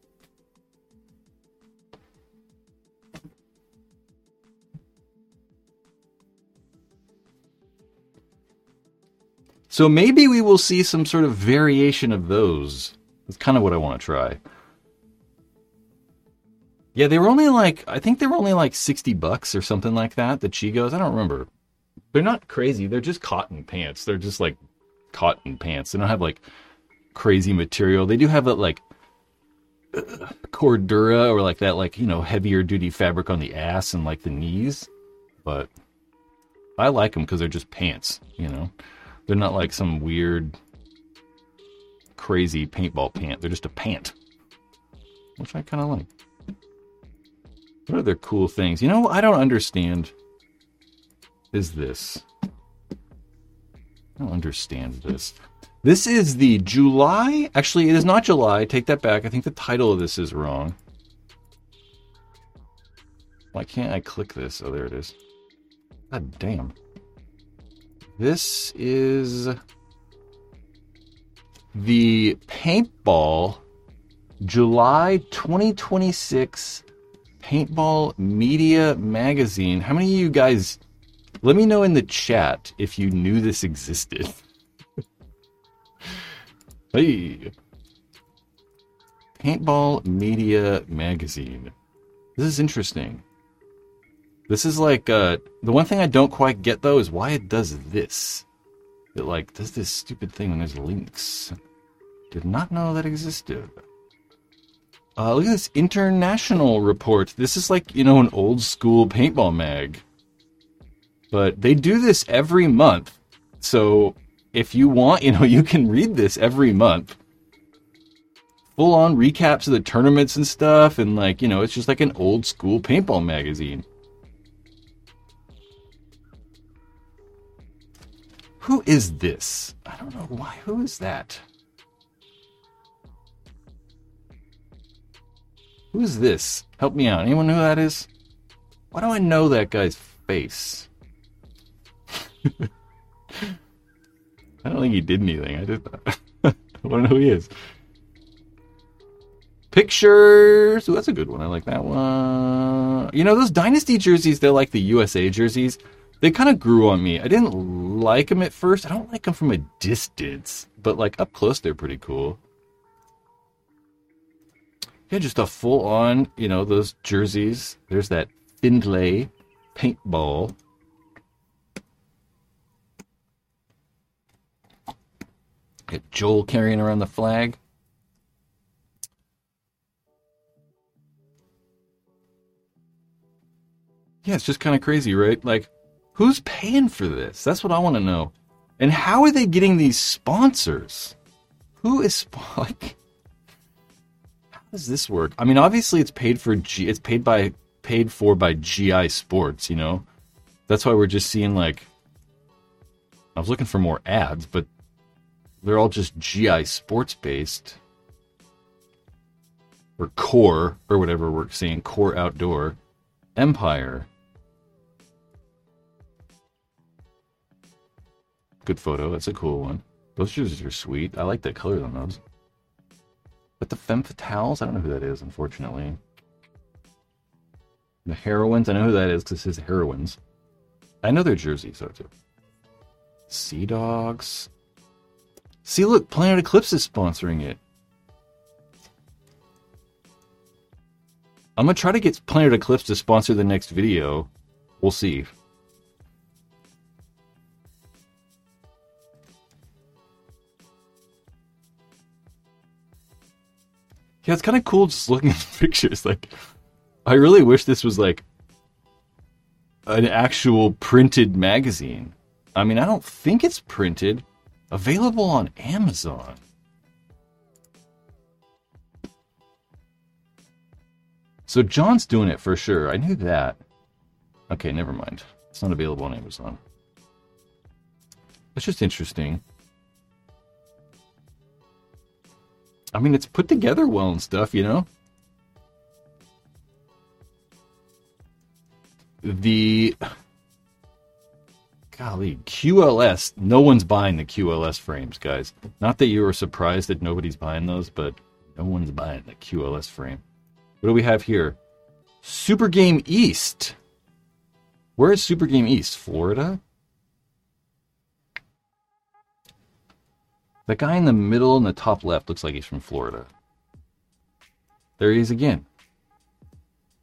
S1: So maybe we will see some sort of variation of those. That's kind of what I want to try. Yeah, they were only like, I think they were only like $60 or something like that, the Chigos. I don't remember. They're not crazy. They're just cotton pants. They're just like cotton pants. They don't have like crazy material. They do have that like Cordura or like that, like, you know, heavier duty fabric on the ass and like the knees. But I like them because they're just pants, you know. They're not like some weird, crazy paintball pant. They're just a pant, which I kind of like. What other cool things? You know, I don't understand is this. I don't understand this. This is the July. Actually, it is not July. Take that back. I think the title of this is wrong. Why can't I click this? Oh, there it is. God damn. This is the Paintball July 2026 Paintball Media Magazine. How many of you guys, let me know in the chat if you knew this existed. Hey. Paintball Media Magazine. This is interesting. This is like, the one thing I don't quite get though is why it does this. It like does this stupid thing when there's links. Did not know that existed. Look at this international report. This is like, you know, an old school paintball mag. But they do this every month. So if you want, you know, you can read this every month. Full on recaps of the tournaments and stuff. And like, you know, it's just like an old school paintball magazine. Who is this? I don't know why. Who is that? Who is this? Help me out. Anyone know who that is? Why do I know that guy's face? I don't think he did anything. I just I want to know who he is. Pictures. Ooh, that's a good one. I like that one. You know, those Dynasty jerseys, they're like the USA jerseys. They kind of grew on me. I didn't like them at first. I don't like them from a distance. But like up close, they're pretty cool. Yeah, just a full-on, you know, those jerseys. There's that Findlay paintball. Get Joel carrying around the flag. Yeah, it's just kind of crazy, right? Like, who's paying for this? That's what I want to know. And how are they getting these sponsors? Who is like? How does this work? I mean, obviously, it's paid for. It's paid for by GI Sports. You know, that's why we're just seeing like. I was looking for more ads, but they're all just GI Sports based, or Core, or whatever we're seeing. Core Outdoor, Empire. Good photo. That's a cool one. Those jerseys are sweet. I like the colors on those. But the Femme Fatales, I don't know who that is, unfortunately. The Heroines, I know who that is because it says Heroines. I know their jerseys, though, too. Sea Dogs. See, look, Planet Eclipse is sponsoring it. I'm going to try to get Planet Eclipse to sponsor the next video. We'll see. Yeah, it's kind of cool just looking at the pictures. Like, I really wish this was like an actual printed magazine. I mean, I don't think it's printed. Available on Amazon. So John's doing it for sure. I knew that. Okay, never mind. It's not available on Amazon. It's just interesting. I mean, it's put together well and stuff, you know? The... Golly, QLS. No one's buying the QLS frames, guys. Not that you were surprised that nobody's buying those, but no one's buying the QLS frame. What do we have here? Super Game East. Where is Super Game East? Florida? The guy in the middle in the top left looks like he's from Florida. There he is again.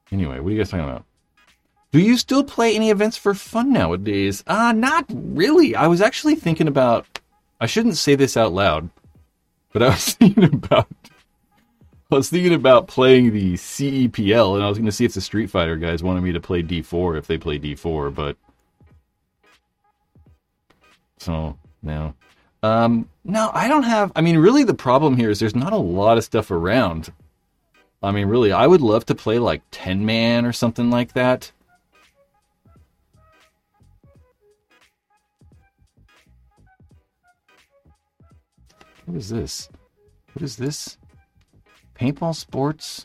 S1: Anyway, what are you guys talking about? Do you still play any events for fun nowadays? Not really. I was actually thinking about... I shouldn't say this out loud, but I was thinking about playing the CEPL, and I was going to see if the Street Fighter guys wanted me to play D4 if they play D4, but... So, no. No, I don't have... I mean, really the problem here is there's not a lot of stuff around. I mean, really, I would love to play like 10 Man or something like that. What is this? What is this? Paintball Sports?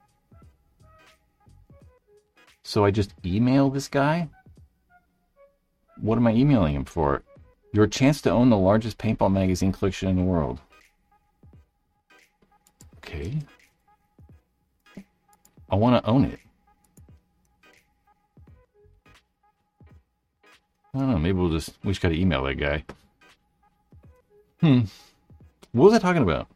S1: So I just email this guy? What am I emailing him for? Your chance to own the largest paintball magazine collection in the world. Okay. I want to own it. I don't know, maybe we just gotta email that guy. What was I talking about?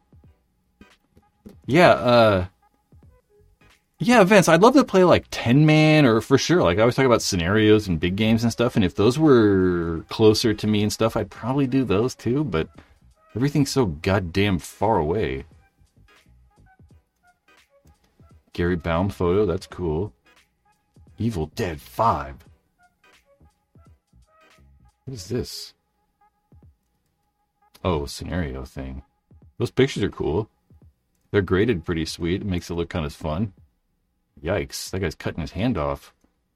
S1: Yeah, Vince, I'd love to play like 10 Man or for sure. Like I always talk about scenarios and big games and stuff. And if those were closer to me and stuff, I'd probably do those too. But everything's so goddamn far away. Gary Baum photo, that's cool. Evil Dead 5. What is this? Oh, scenario thing. Those pictures are cool. They're graded pretty sweet. It makes it look kind of fun. Yikes, that guy's cutting his hand off.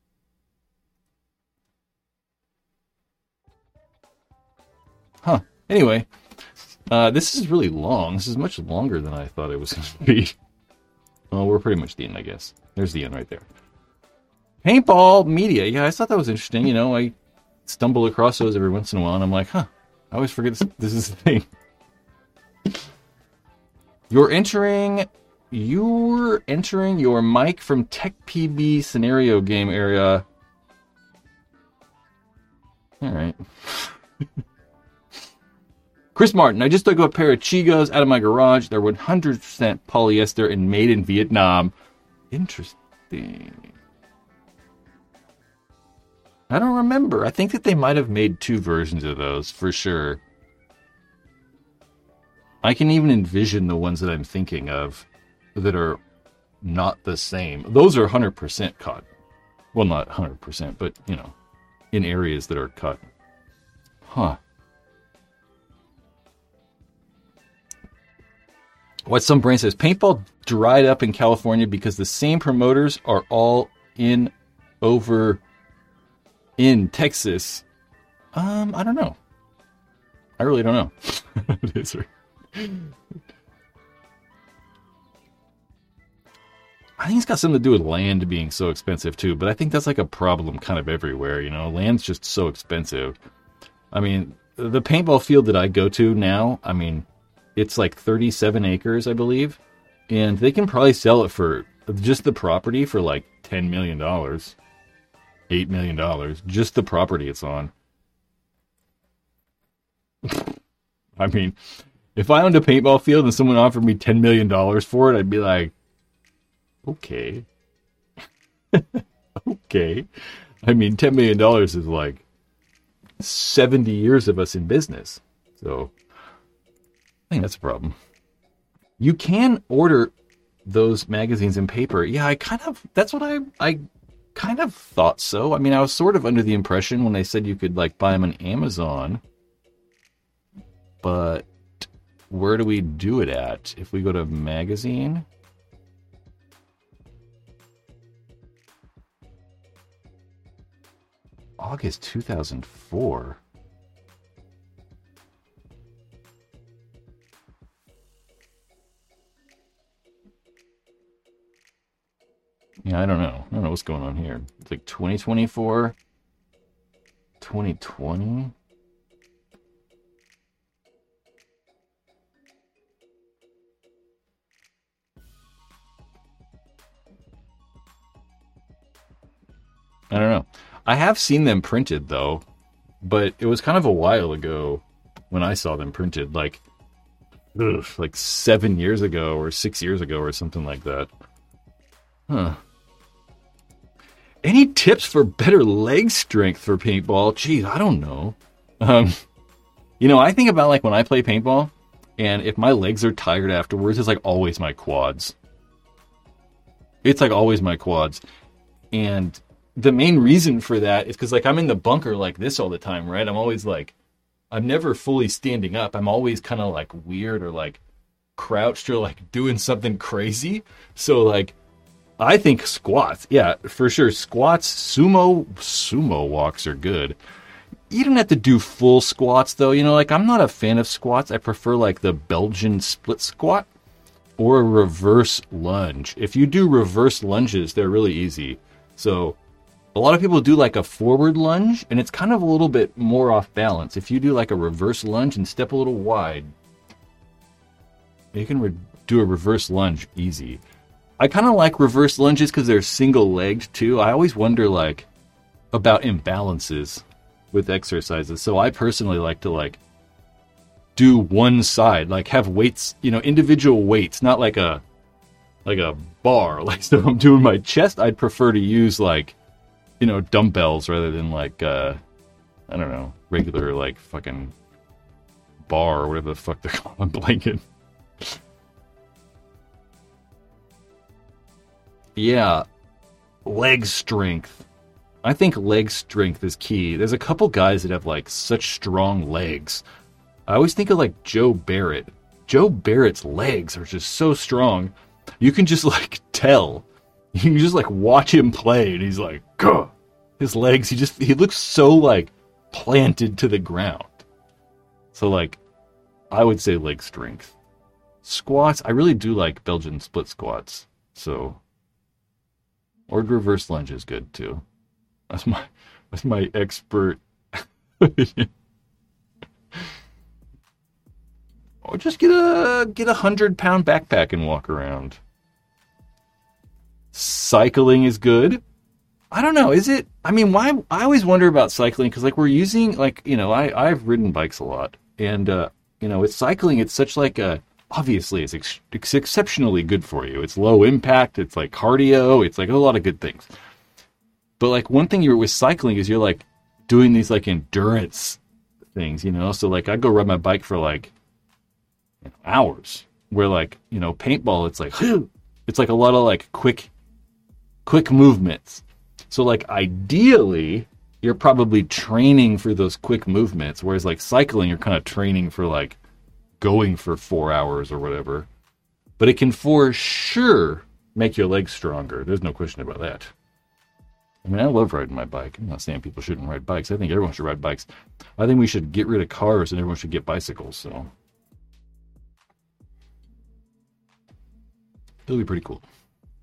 S1: Huh. Anyway, this is really long. This is much longer than I thought it was going to be. Well, we're pretty much the end, I guess. There's the end right there. Paintball media. Yeah, I thought that was interesting. You know, I stumble across those every once in a while, and I'm like, huh, I always forget this is the thing. You're entering your mic from Tech PB scenario game area. All right. Chris Martin, I just took a pair of Chigos out of my garage. They're 100% polyester and made in Vietnam. Interesting. I don't remember. I think that they might have made 2 versions of those for sure. I can even envision the ones that I'm thinking of that are not the same. Those are 100% cut. Well, not 100%, but, you know, in areas that are cut. Huh. What some brain says, paintball dried up in California because the same promoters are all over in Texas. I don't know. I really don't know. It is right. I think it's got something to do with land being so expensive too, but I think that's like a problem kind of everywhere, you know. Land's just so expensive. I mean, the paintball field that I go to now, I mean, it's like 37 acres, I believe, and they can probably sell it for just the property for like $10 million, $8 million, just the property it's on. I mean, if I owned a paintball field and someone offered me $10 million for it, I'd be like, okay. Okay. I mean, $10 million is like 70 years of us in business. So I think that's a problem. You can order those magazines in paper. Yeah, that's what I kind of thought so. I mean, I was sort of under the impression when they said you could like buy them on Amazon. But where do we do it at? If we go to magazine, August 2004. Yeah, I don't know. I don't know what's going on here. It's like 2024, 2020. I don't know. I have seen them printed, though, but it was kind of a while ago when I saw them printed, like 7 years ago or 6 years ago or something like that. Huh. Any tips for better leg strength for paintball? Geez, I don't know. I think about like when I play paintball, and if my legs are tired afterwards, it's like always my quads. It's like always my quads. And the main reason for that is because like I'm in the bunker like this all the time, right? I'm always like, I'm never fully standing up. I'm always kind of like weird or like crouched or like doing something crazy. So like, I think squats, yeah, for sure. Squats, sumo walks are good. You don't have to do full squats though. Like I'm not a fan of squats. I prefer like the Belgian split squat or a reverse lunge. If you do reverse lunges, they're really easy. So a lot of people do like a forward lunge and it's kind of a little bit more off balance. If you do like a reverse lunge and step a little wide, you can do a reverse lunge easy. I kind of like reverse lunges because they're single-legged too. I always wonder like about imbalances with exercises. So I personally like to like do one side, like have weights, individual weights, not like a bar. Like so if I'm doing my chest, I'd prefer to use like, dumbbells rather than like I don't know, regular like fucking bar or whatever the fuck they're calling blanket. Yeah, leg strength. I think leg strength is key. There's a couple guys that have like such strong legs. I always think of like Joe Barrett. Joe Barrett's legs are just so strong. You can just like tell. You can just like watch him play and he's like, gah! His legs, he looks so like planted to the ground. So like, I would say leg strength. Squats, I really do like Belgian split squats. So, or reverse lunge is good too. That's my expert. Or just get a 100-pound backpack and walk around. Cycling is good. I don't know. Is it? I mean, why? I always wonder about cycling because like we're using like I've ridden bikes a lot and with cycling it's such like a. Obviously, it's exceptionally good for you. It's low impact. It's like cardio. It's like a lot of good things. But like one thing you're with cycling is you're like doing these like endurance things, So like I go ride my bike for like hours. Where like paintball, it's like a lot of like quick movements. So like ideally, you're probably training for those quick movements. Whereas like cycling, you're kind of training for like going for 4 hours or whatever. But it can for sure make your legs stronger. There's no question about that. I mean, I love riding my bike. I'm not saying people shouldn't ride bikes. I think everyone should ride bikes. I think we should get rid of cars and everyone should get bicycles. So it'll be pretty cool.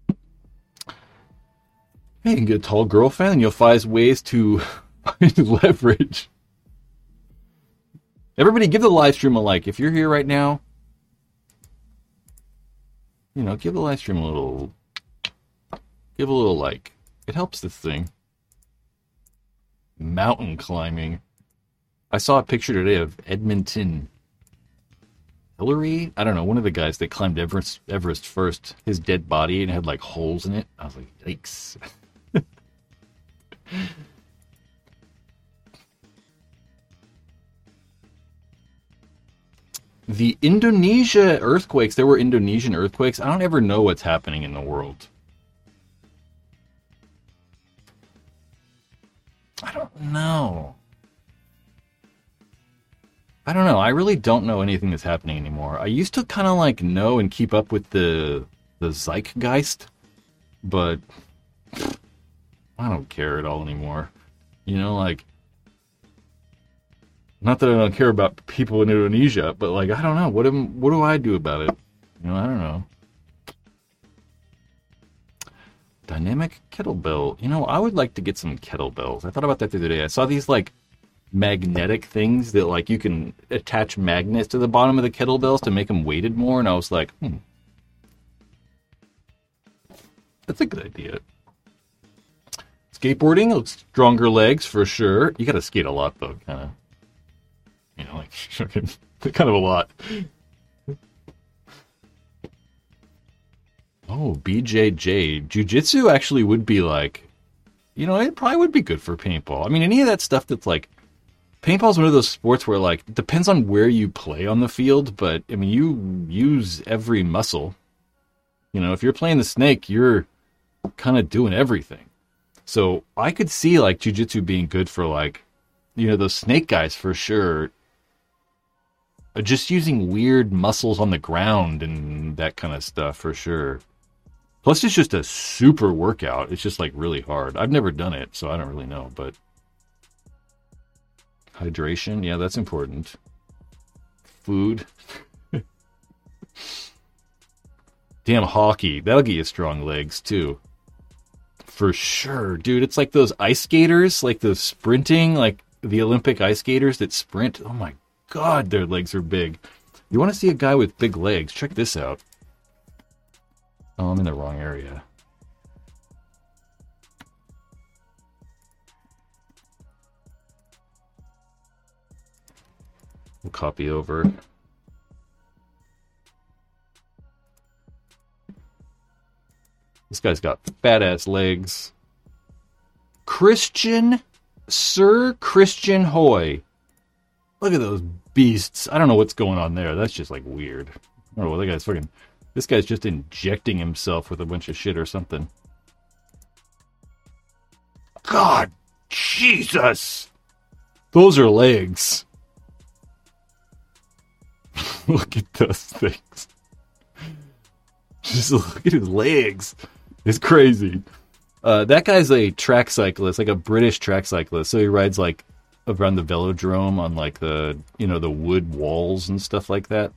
S1: Hey, you can get a tall girlfriend and you'll find ways to leverage. Everybody give the live stream a like. If you're here right now, give the live stream a little like. It helps this thing. Mountain climbing. I saw a picture today of Edmonton Hillary. I don't know, one of the guys that climbed Everest first. His dead body and it had like holes in it. I was like, yikes. The Indonesia earthquakes, there were Indonesian earthquakes. I don't ever know what's happening in the world. I don't know. I really don't know anything that's happening anymore. I used to kind of like know and keep up with the Zeitgeist, but I don't care at all anymore. Like, not that I don't care about people in Indonesia, but like, I don't know. What do I do about it? I don't know. Dynamic kettlebell. I would like to get some kettlebells. I thought about that the other day. I saw these like magnetic things that like you can attach magnets to the bottom of the kettlebells to make them weighted more, and I was like, that's a good idea. Skateboarding, stronger legs for sure. You got to skate a lot though, kind of. Kind of a lot. Oh, BJJ. Jiu-jitsu actually would be like, it probably would be good for paintball. I mean, any of that stuff that's like, paintball is one of those sports where, like, it depends on where you play on the field, but, I mean, you use every muscle. If you're playing the snake, you're kind of doing everything. So I could see, like, jiu-jitsu being good for, like, those snake guys for sure. Just using weird muscles on the ground and that kind of stuff for sure. Plus, it's just a super workout. It's just, like, really hard. I've never done it, so I don't really know, but... Hydration, yeah, that's important. Food. Damn, hockey. That'll get you strong legs, too. For sure, dude. It's like those ice skaters, like the sprinting, like the Olympic ice skaters that sprint. Oh, my God, their legs are big. You want to see a guy with big legs? Check this out. Oh, I'm in the wrong area. We'll copy over. This guy's got fat-ass legs. Sir Christian Hoy. Look at those beasts. I don't know what's going on there. That's just, like, weird. I don't know what that guy's fucking... This guy's just injecting himself with a bunch of shit or something. God, Jesus! Those are legs. Look at those things. Just look at his legs. It's crazy. That guy's a track cyclist, like a British track cyclist. So he rides, like, around the velodrome on, like, the wood walls and stuff like that.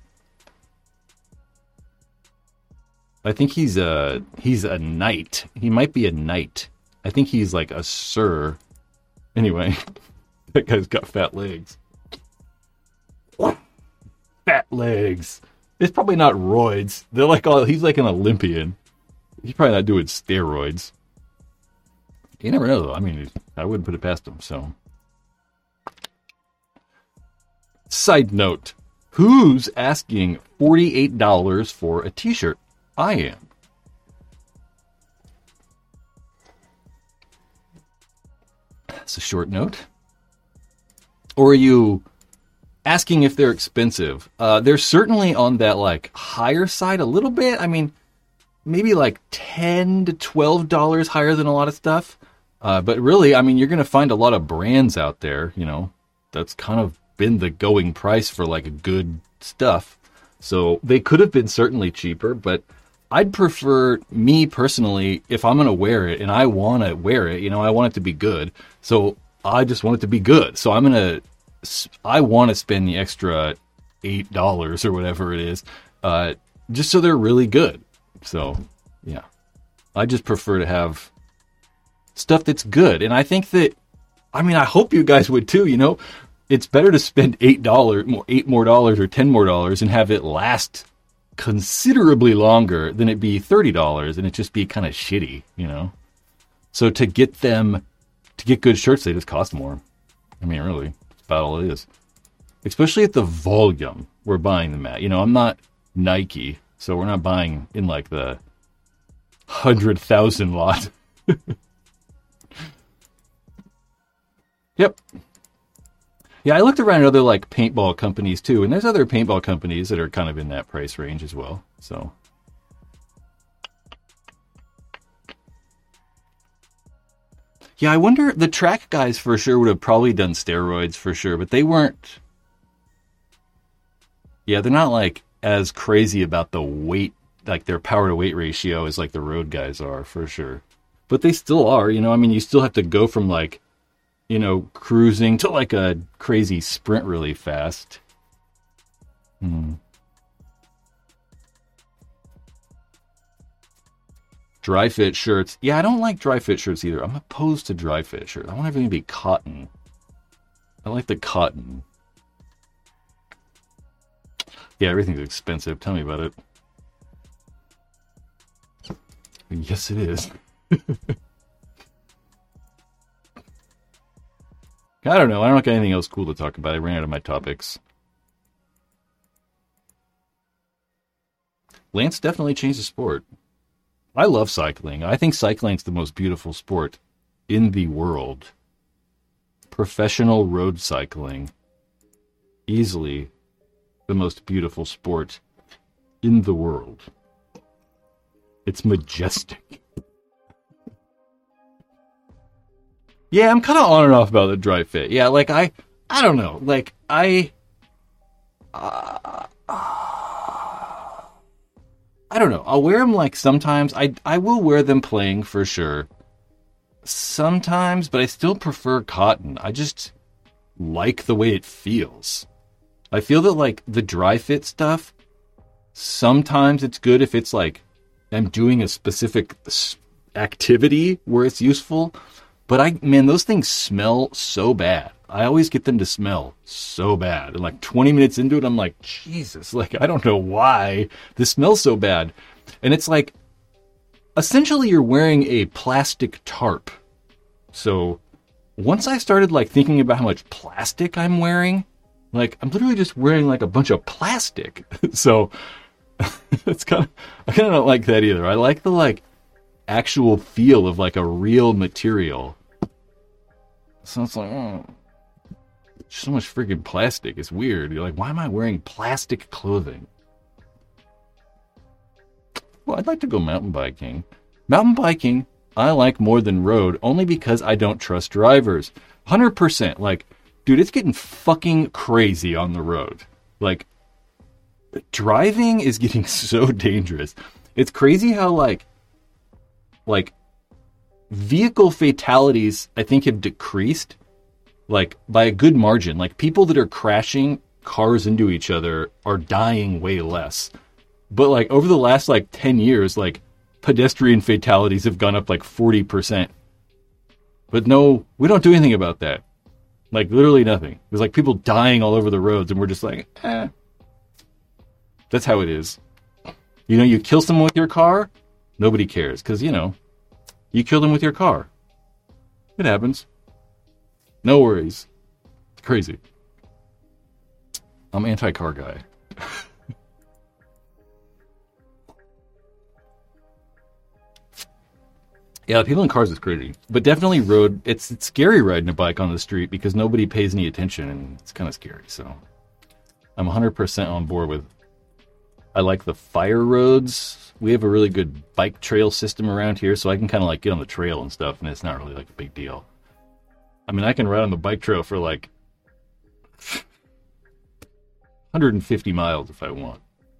S1: I think he's a knight. He might be a knight. I think he's like a sir. Anyway, that guy's got fat legs. Fat legs. It's probably not roids. They're like he's like an Olympian. He's probably not doing steroids. You never know, though. I mean, I wouldn't put it past him, so. Side note. Who's asking $48 for a t-shirt? I am. That's a short note. Or are you asking if they're expensive? They're certainly on that, like, higher side a little bit. I mean, maybe like $10 to $12 higher than a lot of stuff. But really, I mean, you're going to find a lot of brands out there, that's kind of been the going price for, like, good stuff. So they could have been certainly cheaper, but I'd prefer, me personally, if I'm going to wear it and I want to wear it, I want it to be good. So I just want it to be good. So I want to spend the extra $8 or whatever it is, just so they're really good. So, yeah. I just prefer to have stuff that's good. And I think that, I mean, I hope you guys would too, It's better to spend $8 more dollars or $10 more and have it last considerably longer than it be $30 and it just be kind of shitty, So to get good shirts, they just cost more. I mean, really, that's about all it is. Especially at the volume we're buying them at. I'm not Nike, so we're not buying in like the 100,000 lot. Yep. Yeah, I looked around at other, like, paintball companies, too, and there's other paintball companies that are kind of in that price range as well, so. Yeah, I wonder, the track guys for sure would have probably done steroids for sure, but they weren't. Yeah, they're not, like, as crazy about the weight, like, their power to weight ratio as, like, the road guys are, for sure. But they still are, I mean, you still have to go from, like, cruising to like a crazy sprint really fast. Dry fit shirts. Yeah, I don't like dry fit shirts either. I'm opposed to dry fit shirts. I want everything to be cotton. I like the cotton. Yeah, everything's expensive. Tell me about it. Yes, it is. I don't know. I don't got anything else cool to talk about. I ran out of my topics. Lance definitely changed the sport. I love cycling. I think cycling's the most beautiful sport in the world. Professional road cycling. Easily the most beautiful sport in the world. It's majestic. Yeah, I'm kind of on and off about the dry fit. Yeah, like I don't know. Like I don't know. I'll wear them like sometimes. I will wear them playing for sure. Sometimes, but I still prefer cotton. I just like the way it feels. I feel that like the dry fit stuff, sometimes it's good if it's like I'm doing a specific activity where it's useful. But man, those things smell so bad. I always get them to smell so bad. And like 20 minutes into it, I'm like, Jesus, like, I don't know why this smells so bad. And it's like, essentially you're wearing a plastic tarp. So once I started like thinking about how much plastic I'm wearing, like I'm literally just wearing like a bunch of plastic. So it's I kind of don't like that either. I like the like actual feel of like a real material. So it's like, so much freaking plastic. It's weird. You're like, why am I wearing plastic clothing? Well, I'd like to go mountain biking. Mountain biking, I like more than road, only because I don't trust drivers. 100%. Like, dude, it's getting fucking crazy on the road. Like, driving is getting so dangerous. It's crazy how, like, vehicle fatalities, I think, have decreased, like, by a good margin. Like, people that are crashing cars into each other are dying way less. But, like, over the last, like, 10 years, like, pedestrian fatalities have gone up, like, 40%. But no, we don't do anything about that. Like, literally nothing. There's, like, people dying all over the roads, and we're just like, That's how it is. You know, you kill someone with your car, nobody cares, because, you know, you killed them with your car. It happens. No worries. It's crazy. I'm anti-car guy. Yeah, people in cars is crazy. But definitely road, it's scary riding a bike on the street because nobody pays any attention and it's kind of scary. So I'm 100% on board with, I like the fire roads. We have a really good bike trail system around here, so I can kind of like get on the trail and stuff, and it's not really like a big deal. I mean, I can ride on the bike trail for like 150 miles if I want.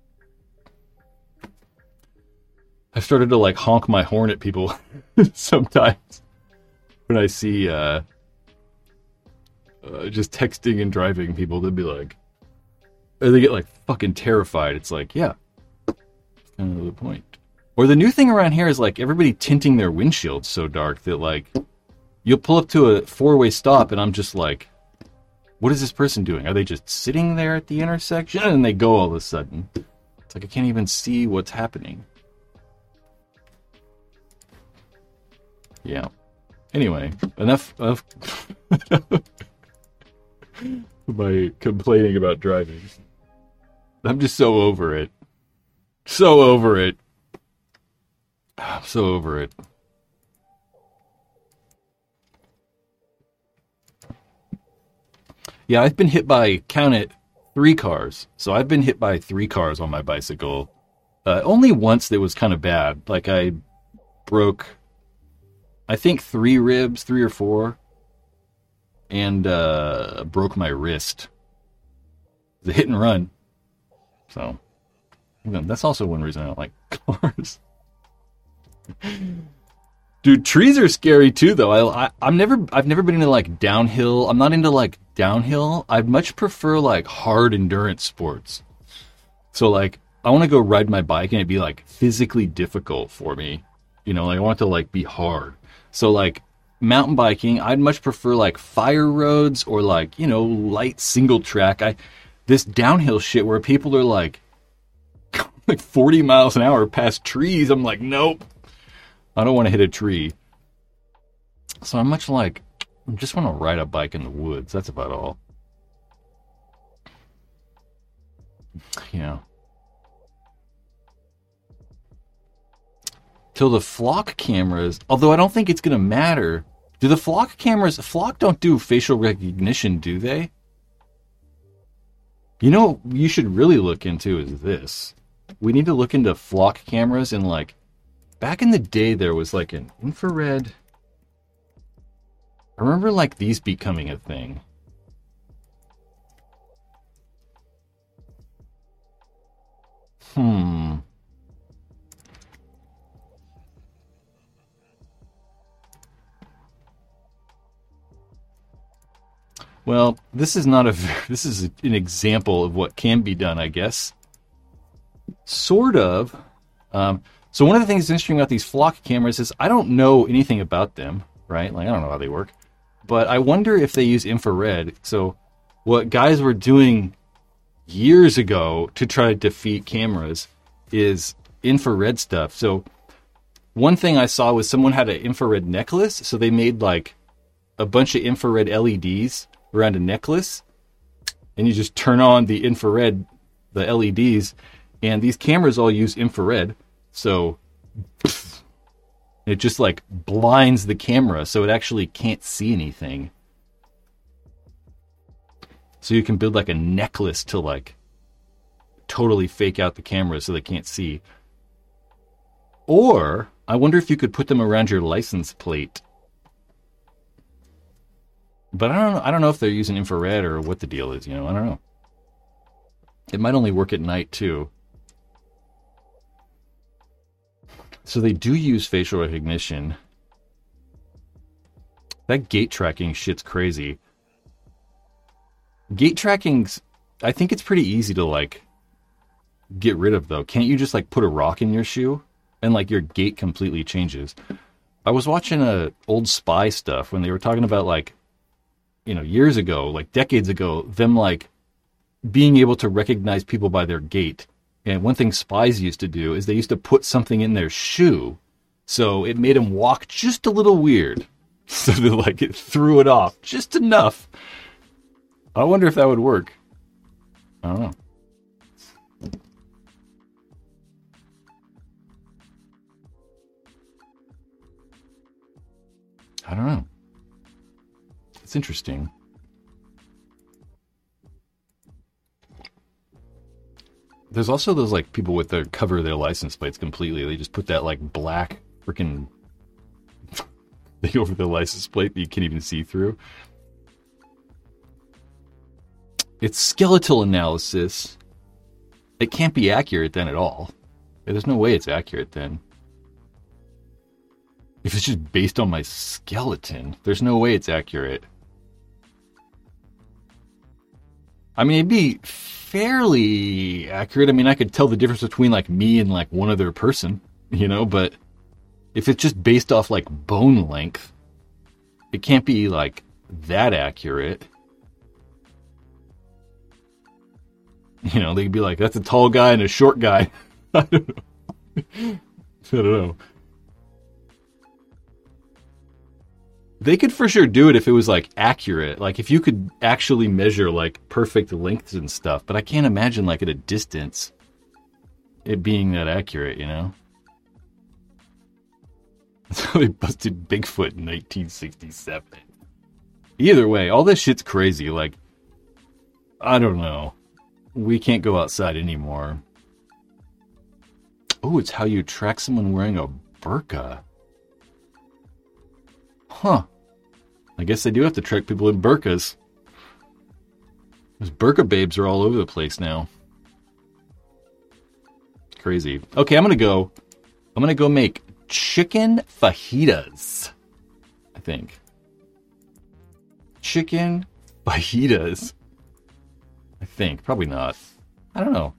S1: I've started to like honk my horn at people sometimes when I see just texting and driving people. They'll be like, they get like fucking terrified. It's like, yeah, that's kind of the point. Or the new thing around here is like everybody tinting their windshields so dark that like you'll pull up to a four-way stop and I'm just like, what is this person doing? Are they just sitting there at the intersection? And they go all of a sudden. It's like I can't even see what's happening. Yeah. Anyway, enough of my complaining about driving. I'm just so over it. So over it. I'm so over it. Yeah, I've been hit by, count it, 3 cars. So I've been hit by 3 cars on my bicycle. Only once that was kind of bad. Like I broke, I think 3 ribs, 3 or 4, and broke my wrist. The hit and run. So that's also one reason I don't like cars. Dude, trees are scary too, though. I've never been into like downhill. I'm not into like downhill. I'd much prefer like hard endurance sports. So like, I want to go ride my bike and it'd be like physically difficult for me. You know, like I want it to like be hard. So like mountain biking, I'd much prefer like fire roads or like, you know, light single track. This downhill shit where people are like 40 miles an hour past trees. I'm like, nope. I don't want to hit a tree. So I'm much like, I just want to ride a bike in the woods. That's about all. Yeah. Till the flock cameras, although I don't think it's going to matter Do the Flock cameras... Flock don't do facial recognition, do they? You know, you should really look into is this. We need to look into Flock cameras and, like... Back in the day, there was, like, an infrared... I remember, like, these becoming a thing. Well, this is not a... This is an example of what can be done, I guess. Sort of. So one of the things that's interesting about these Flock cameras is I don't know anything about them, right? Like, I don't know how they work. But I wonder if they use infrared. So what guys were doing years ago to try to defeat cameras is infrared stuff. So one thing I saw was someone had an infrared necklace. So they made like a bunch of infrared LEDs around a necklace. And you just turn on the infrared, the LEDs. And these cameras all use infrared. So it just like blinds the camera so it actually can't see anything. So you can build like a necklace to like totally fake out the camera so they can't see. Or I wonder if you could put them around your license plate. But I don't know if they're using infrared or what the deal is, you know, I don't know. It might only work at night too. So they do use facial recognition. That gate tracking shit's crazy. Gate tracking's... I think it's pretty easy to, like, get rid of, though. Can't you just, like, put a rock in your shoe? And, like, your gait completely changes. I was watching old spy stuff when they were talking about, like, you know, years ago, like, decades ago, them, like, being able to recognize people by their gait. And one thing spies used to do is they used to put something in their shoe, so it made them walk just a little weird. So that, like, it threw it off just enough. I wonder if that would work. I don't know. I don't know. It's interesting. There's also those, like, people with their cover their license plates completely. They just put that, like, black freaking thing over the license plate that you can't even see through. It's skeletal analysis. It can't be accurate then at all. There's no way it's accurate then. If it's just based on my skeleton, there's no way it's accurate. I mean, it'd be fairly accurate. I mean, I could tell the difference between, like, me and, like, one other person, you know, but if it's just based off, like, bone length, it can't be, like, that accurate. You know, they'd be like, that's a tall guy and a short guy. I don't know. I don't know. They could for sure do it if it was, like, accurate. Like, if you could actually measure, like, perfect lengths and stuff. But I can't imagine, like, at a distance, it being that accurate, you know? That's how they busted Bigfoot in 1967. Either way, all this shit's crazy. Like, I don't know. We can't go outside anymore. Oh, it's how you track someone wearing a burqa. Huh. I guess they do have to track people in burqas. Those burqa babes are all over the place now. Crazy. Okay, I'm gonna go make chicken fajitas. I think. Chicken fajitas. I think. Probably not. I don't know.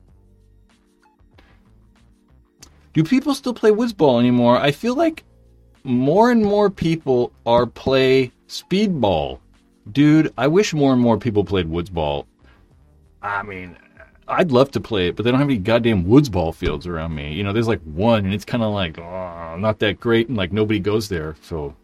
S1: Do people still play Wizzball anymore? I feel like more and more people are play speedball. Dude, I wish more and more people played Woodsball. I mean, I'd love to play it, but they don't have any goddamn Woodsball fields around me. You know, there's like one, and it's kind of like, oh, not that great, and like nobody goes there, so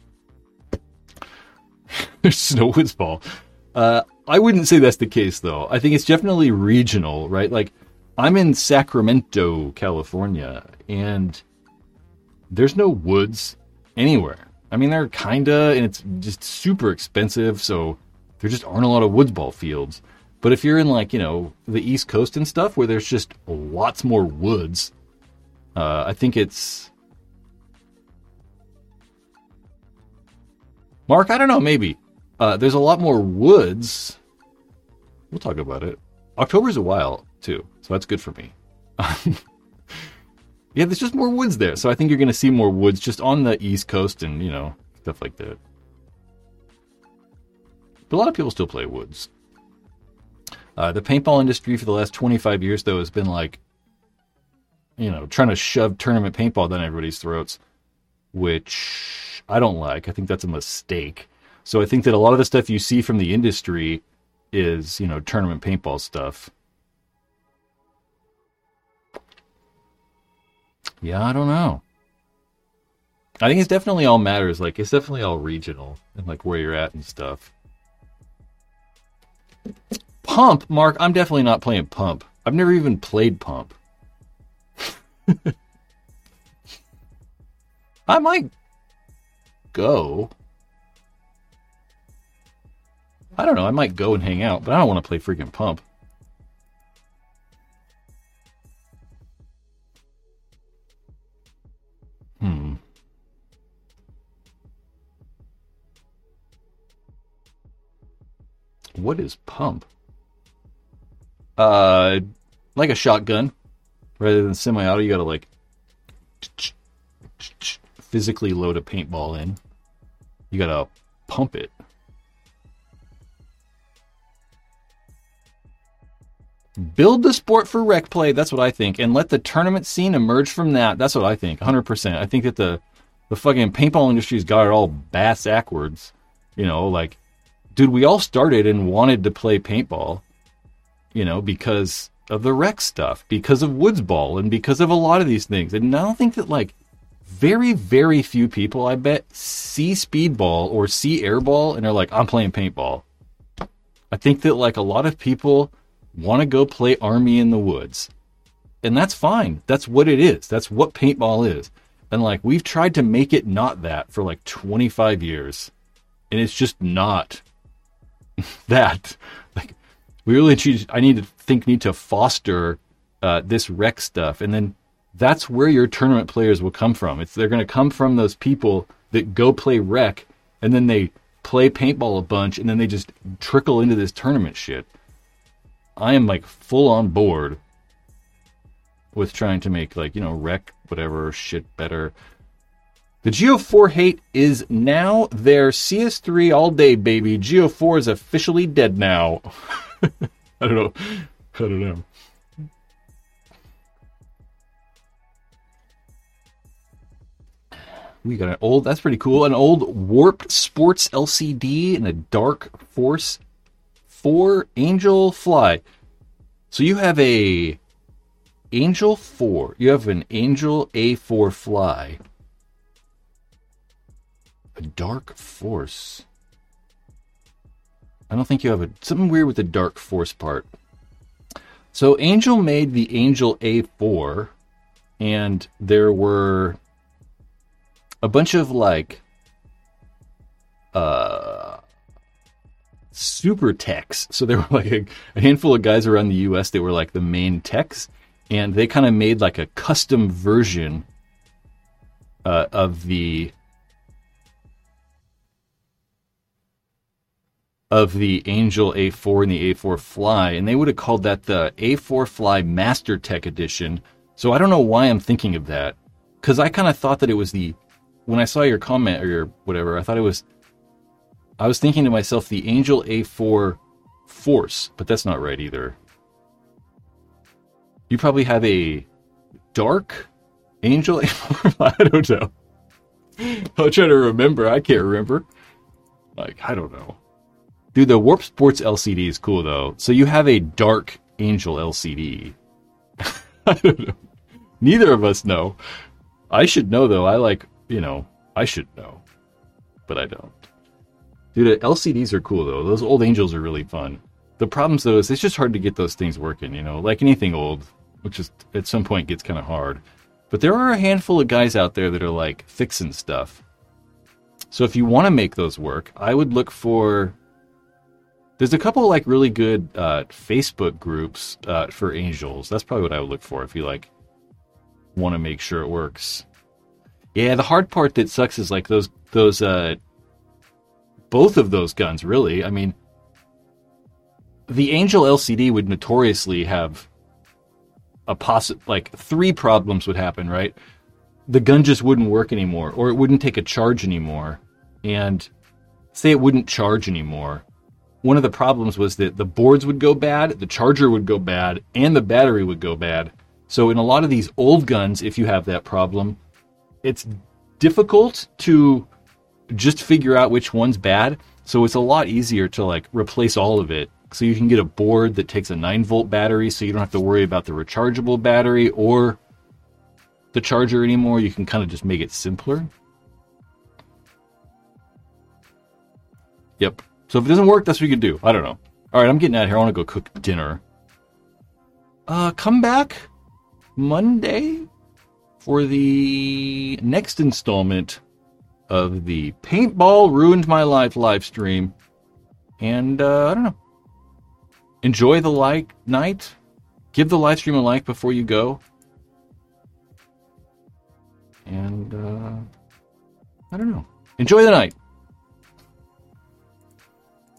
S1: there's no Woodsball. I wouldn't say that's the case, though. I think it's definitely regional, right? Like, I'm in Sacramento, California, and there's no woods anywhere. I mean, they're kinda, and it's just super expensive, so there just aren't a lot of woods ball fields. But if you're in, like, the East Coast and stuff, where there's just lots more woods, I think it's... Mark, I don't know, maybe. There's a lot more woods. We'll talk about it. October's a while, too, so that's good for me. Yeah, there's just more woods there, so I think you're going to see more woods just on the East Coast and, stuff like that. But a lot of people still play woods. The paintball industry for the last 25 years, though, has been like, trying to shove tournament paintball down everybody's throats, which I don't like. I think that's a mistake. So I think that a lot of the stuff you see from the industry is, tournament paintball stuff. Yeah, I don't know. I think it's definitely all matters. Like, it's definitely all regional and, like, where you're at and stuff. Pump, Mark, I'm definitely not playing Pump. I've never even played Pump. I might go. I don't know. I might go and hang out, but I don't want to play freaking Pump. What is Pump? Like a shotgun. Rather than semi-auto, you gotta, like, physically load a paintball in. You gotta pump it. Build the sport for rec play, that's what I think. And let the tournament scene emerge from that. That's what I think, 100%. I think that the fucking paintball industry's got it all bass-ackwards. Like, dude, we all started and wanted to play paintball, because of the rec stuff, because of woods ball, and because of a lot of these things. And I don't think that, like, very, very few people, I bet, see speedball or see airball and are like, I'm playing paintball. I think that, like, a lot of people want to go play Army in the woods. And that's fine. That's what it is. That's what paintball is. And, like, we've tried to make it not that for, like, 25 years. And it's just not that. Like, we really need to foster this rec stuff. And then that's where your tournament players will come from. They're going to come from those people that go play rec, and then they play paintball a bunch, and then they just trickle into this tournament shit. I am, like, full on board with trying to make, like, rec whatever shit better. The Geo 4 hate is now there. CS3 all day, baby. Geo 4 is officially dead now. I don't know. We got that's pretty cool. An old Warped Sports LCD and a Dark Force 4 Angel Fly. So you have a Angel 4. You have an Angel A4 Fly. A Dark Force. I don't think you have something weird with the Dark Force part. So Angel made the Angel A4, and there were a bunch of, like, super techs. So there were, like, a handful of guys around the US that were, like, the main techs, and they kind of made, like, a custom version of the Angel A4 and the A4 Fly, and they would have called that the A4 Fly Master Tech Edition. So I don't know why I'm thinking of that, because I kind of thought that it was when I saw your comment or your whatever, I was thinking to myself the Angel A4 Force, but that's not right either. You probably have a Dark Angel A4. I don't know. I'll try to remember. I can't remember. Like, I don't know. Dude, the Warp Sports LCD is cool, though. So you have a Dark Angel LCD. I don't know. Neither of us know. I should know, though. I should know. But I don't. Dude, LCDs are cool, though. Those old Angels are really fun. The problems, though, is it's just hard to get those things working, Like anything old, which is at some point gets kind of hard. But there are a handful of guys out there that are, like, fixing stuff. So if you want to make those work, I would look for... There's a couple like really good Facebook groups for angels. That's probably what I would look for if you like want to make sure it works. Yeah, the hard part that sucks is like those both of those guns, really. I mean, the Angel LCD would notoriously have like 3 problems would happen, right? The gun just wouldn't work anymore, or it wouldn't take a charge anymore. And say it wouldn't charge anymore. One of the problems was that the boards would go bad, the charger would go bad, and the battery would go bad. So in a lot of these old guns, if you have that problem, it's difficult to just figure out which one's bad. So it's a lot easier to like replace all of it. So you can get a board that takes a 9-volt battery, so you don't have to worry about the rechargeable battery or the charger anymore. You can kind of just make it simpler. Yep. So if it doesn't work, that's what you can do. I don't know. All right, I'm getting out of here. I want to go cook dinner. Come back Monday for the next installment of the Paintball Ruined My Life live stream. And, I don't know. Enjoy the night. Give the live stream a like before you go. And, I don't know. Enjoy the night.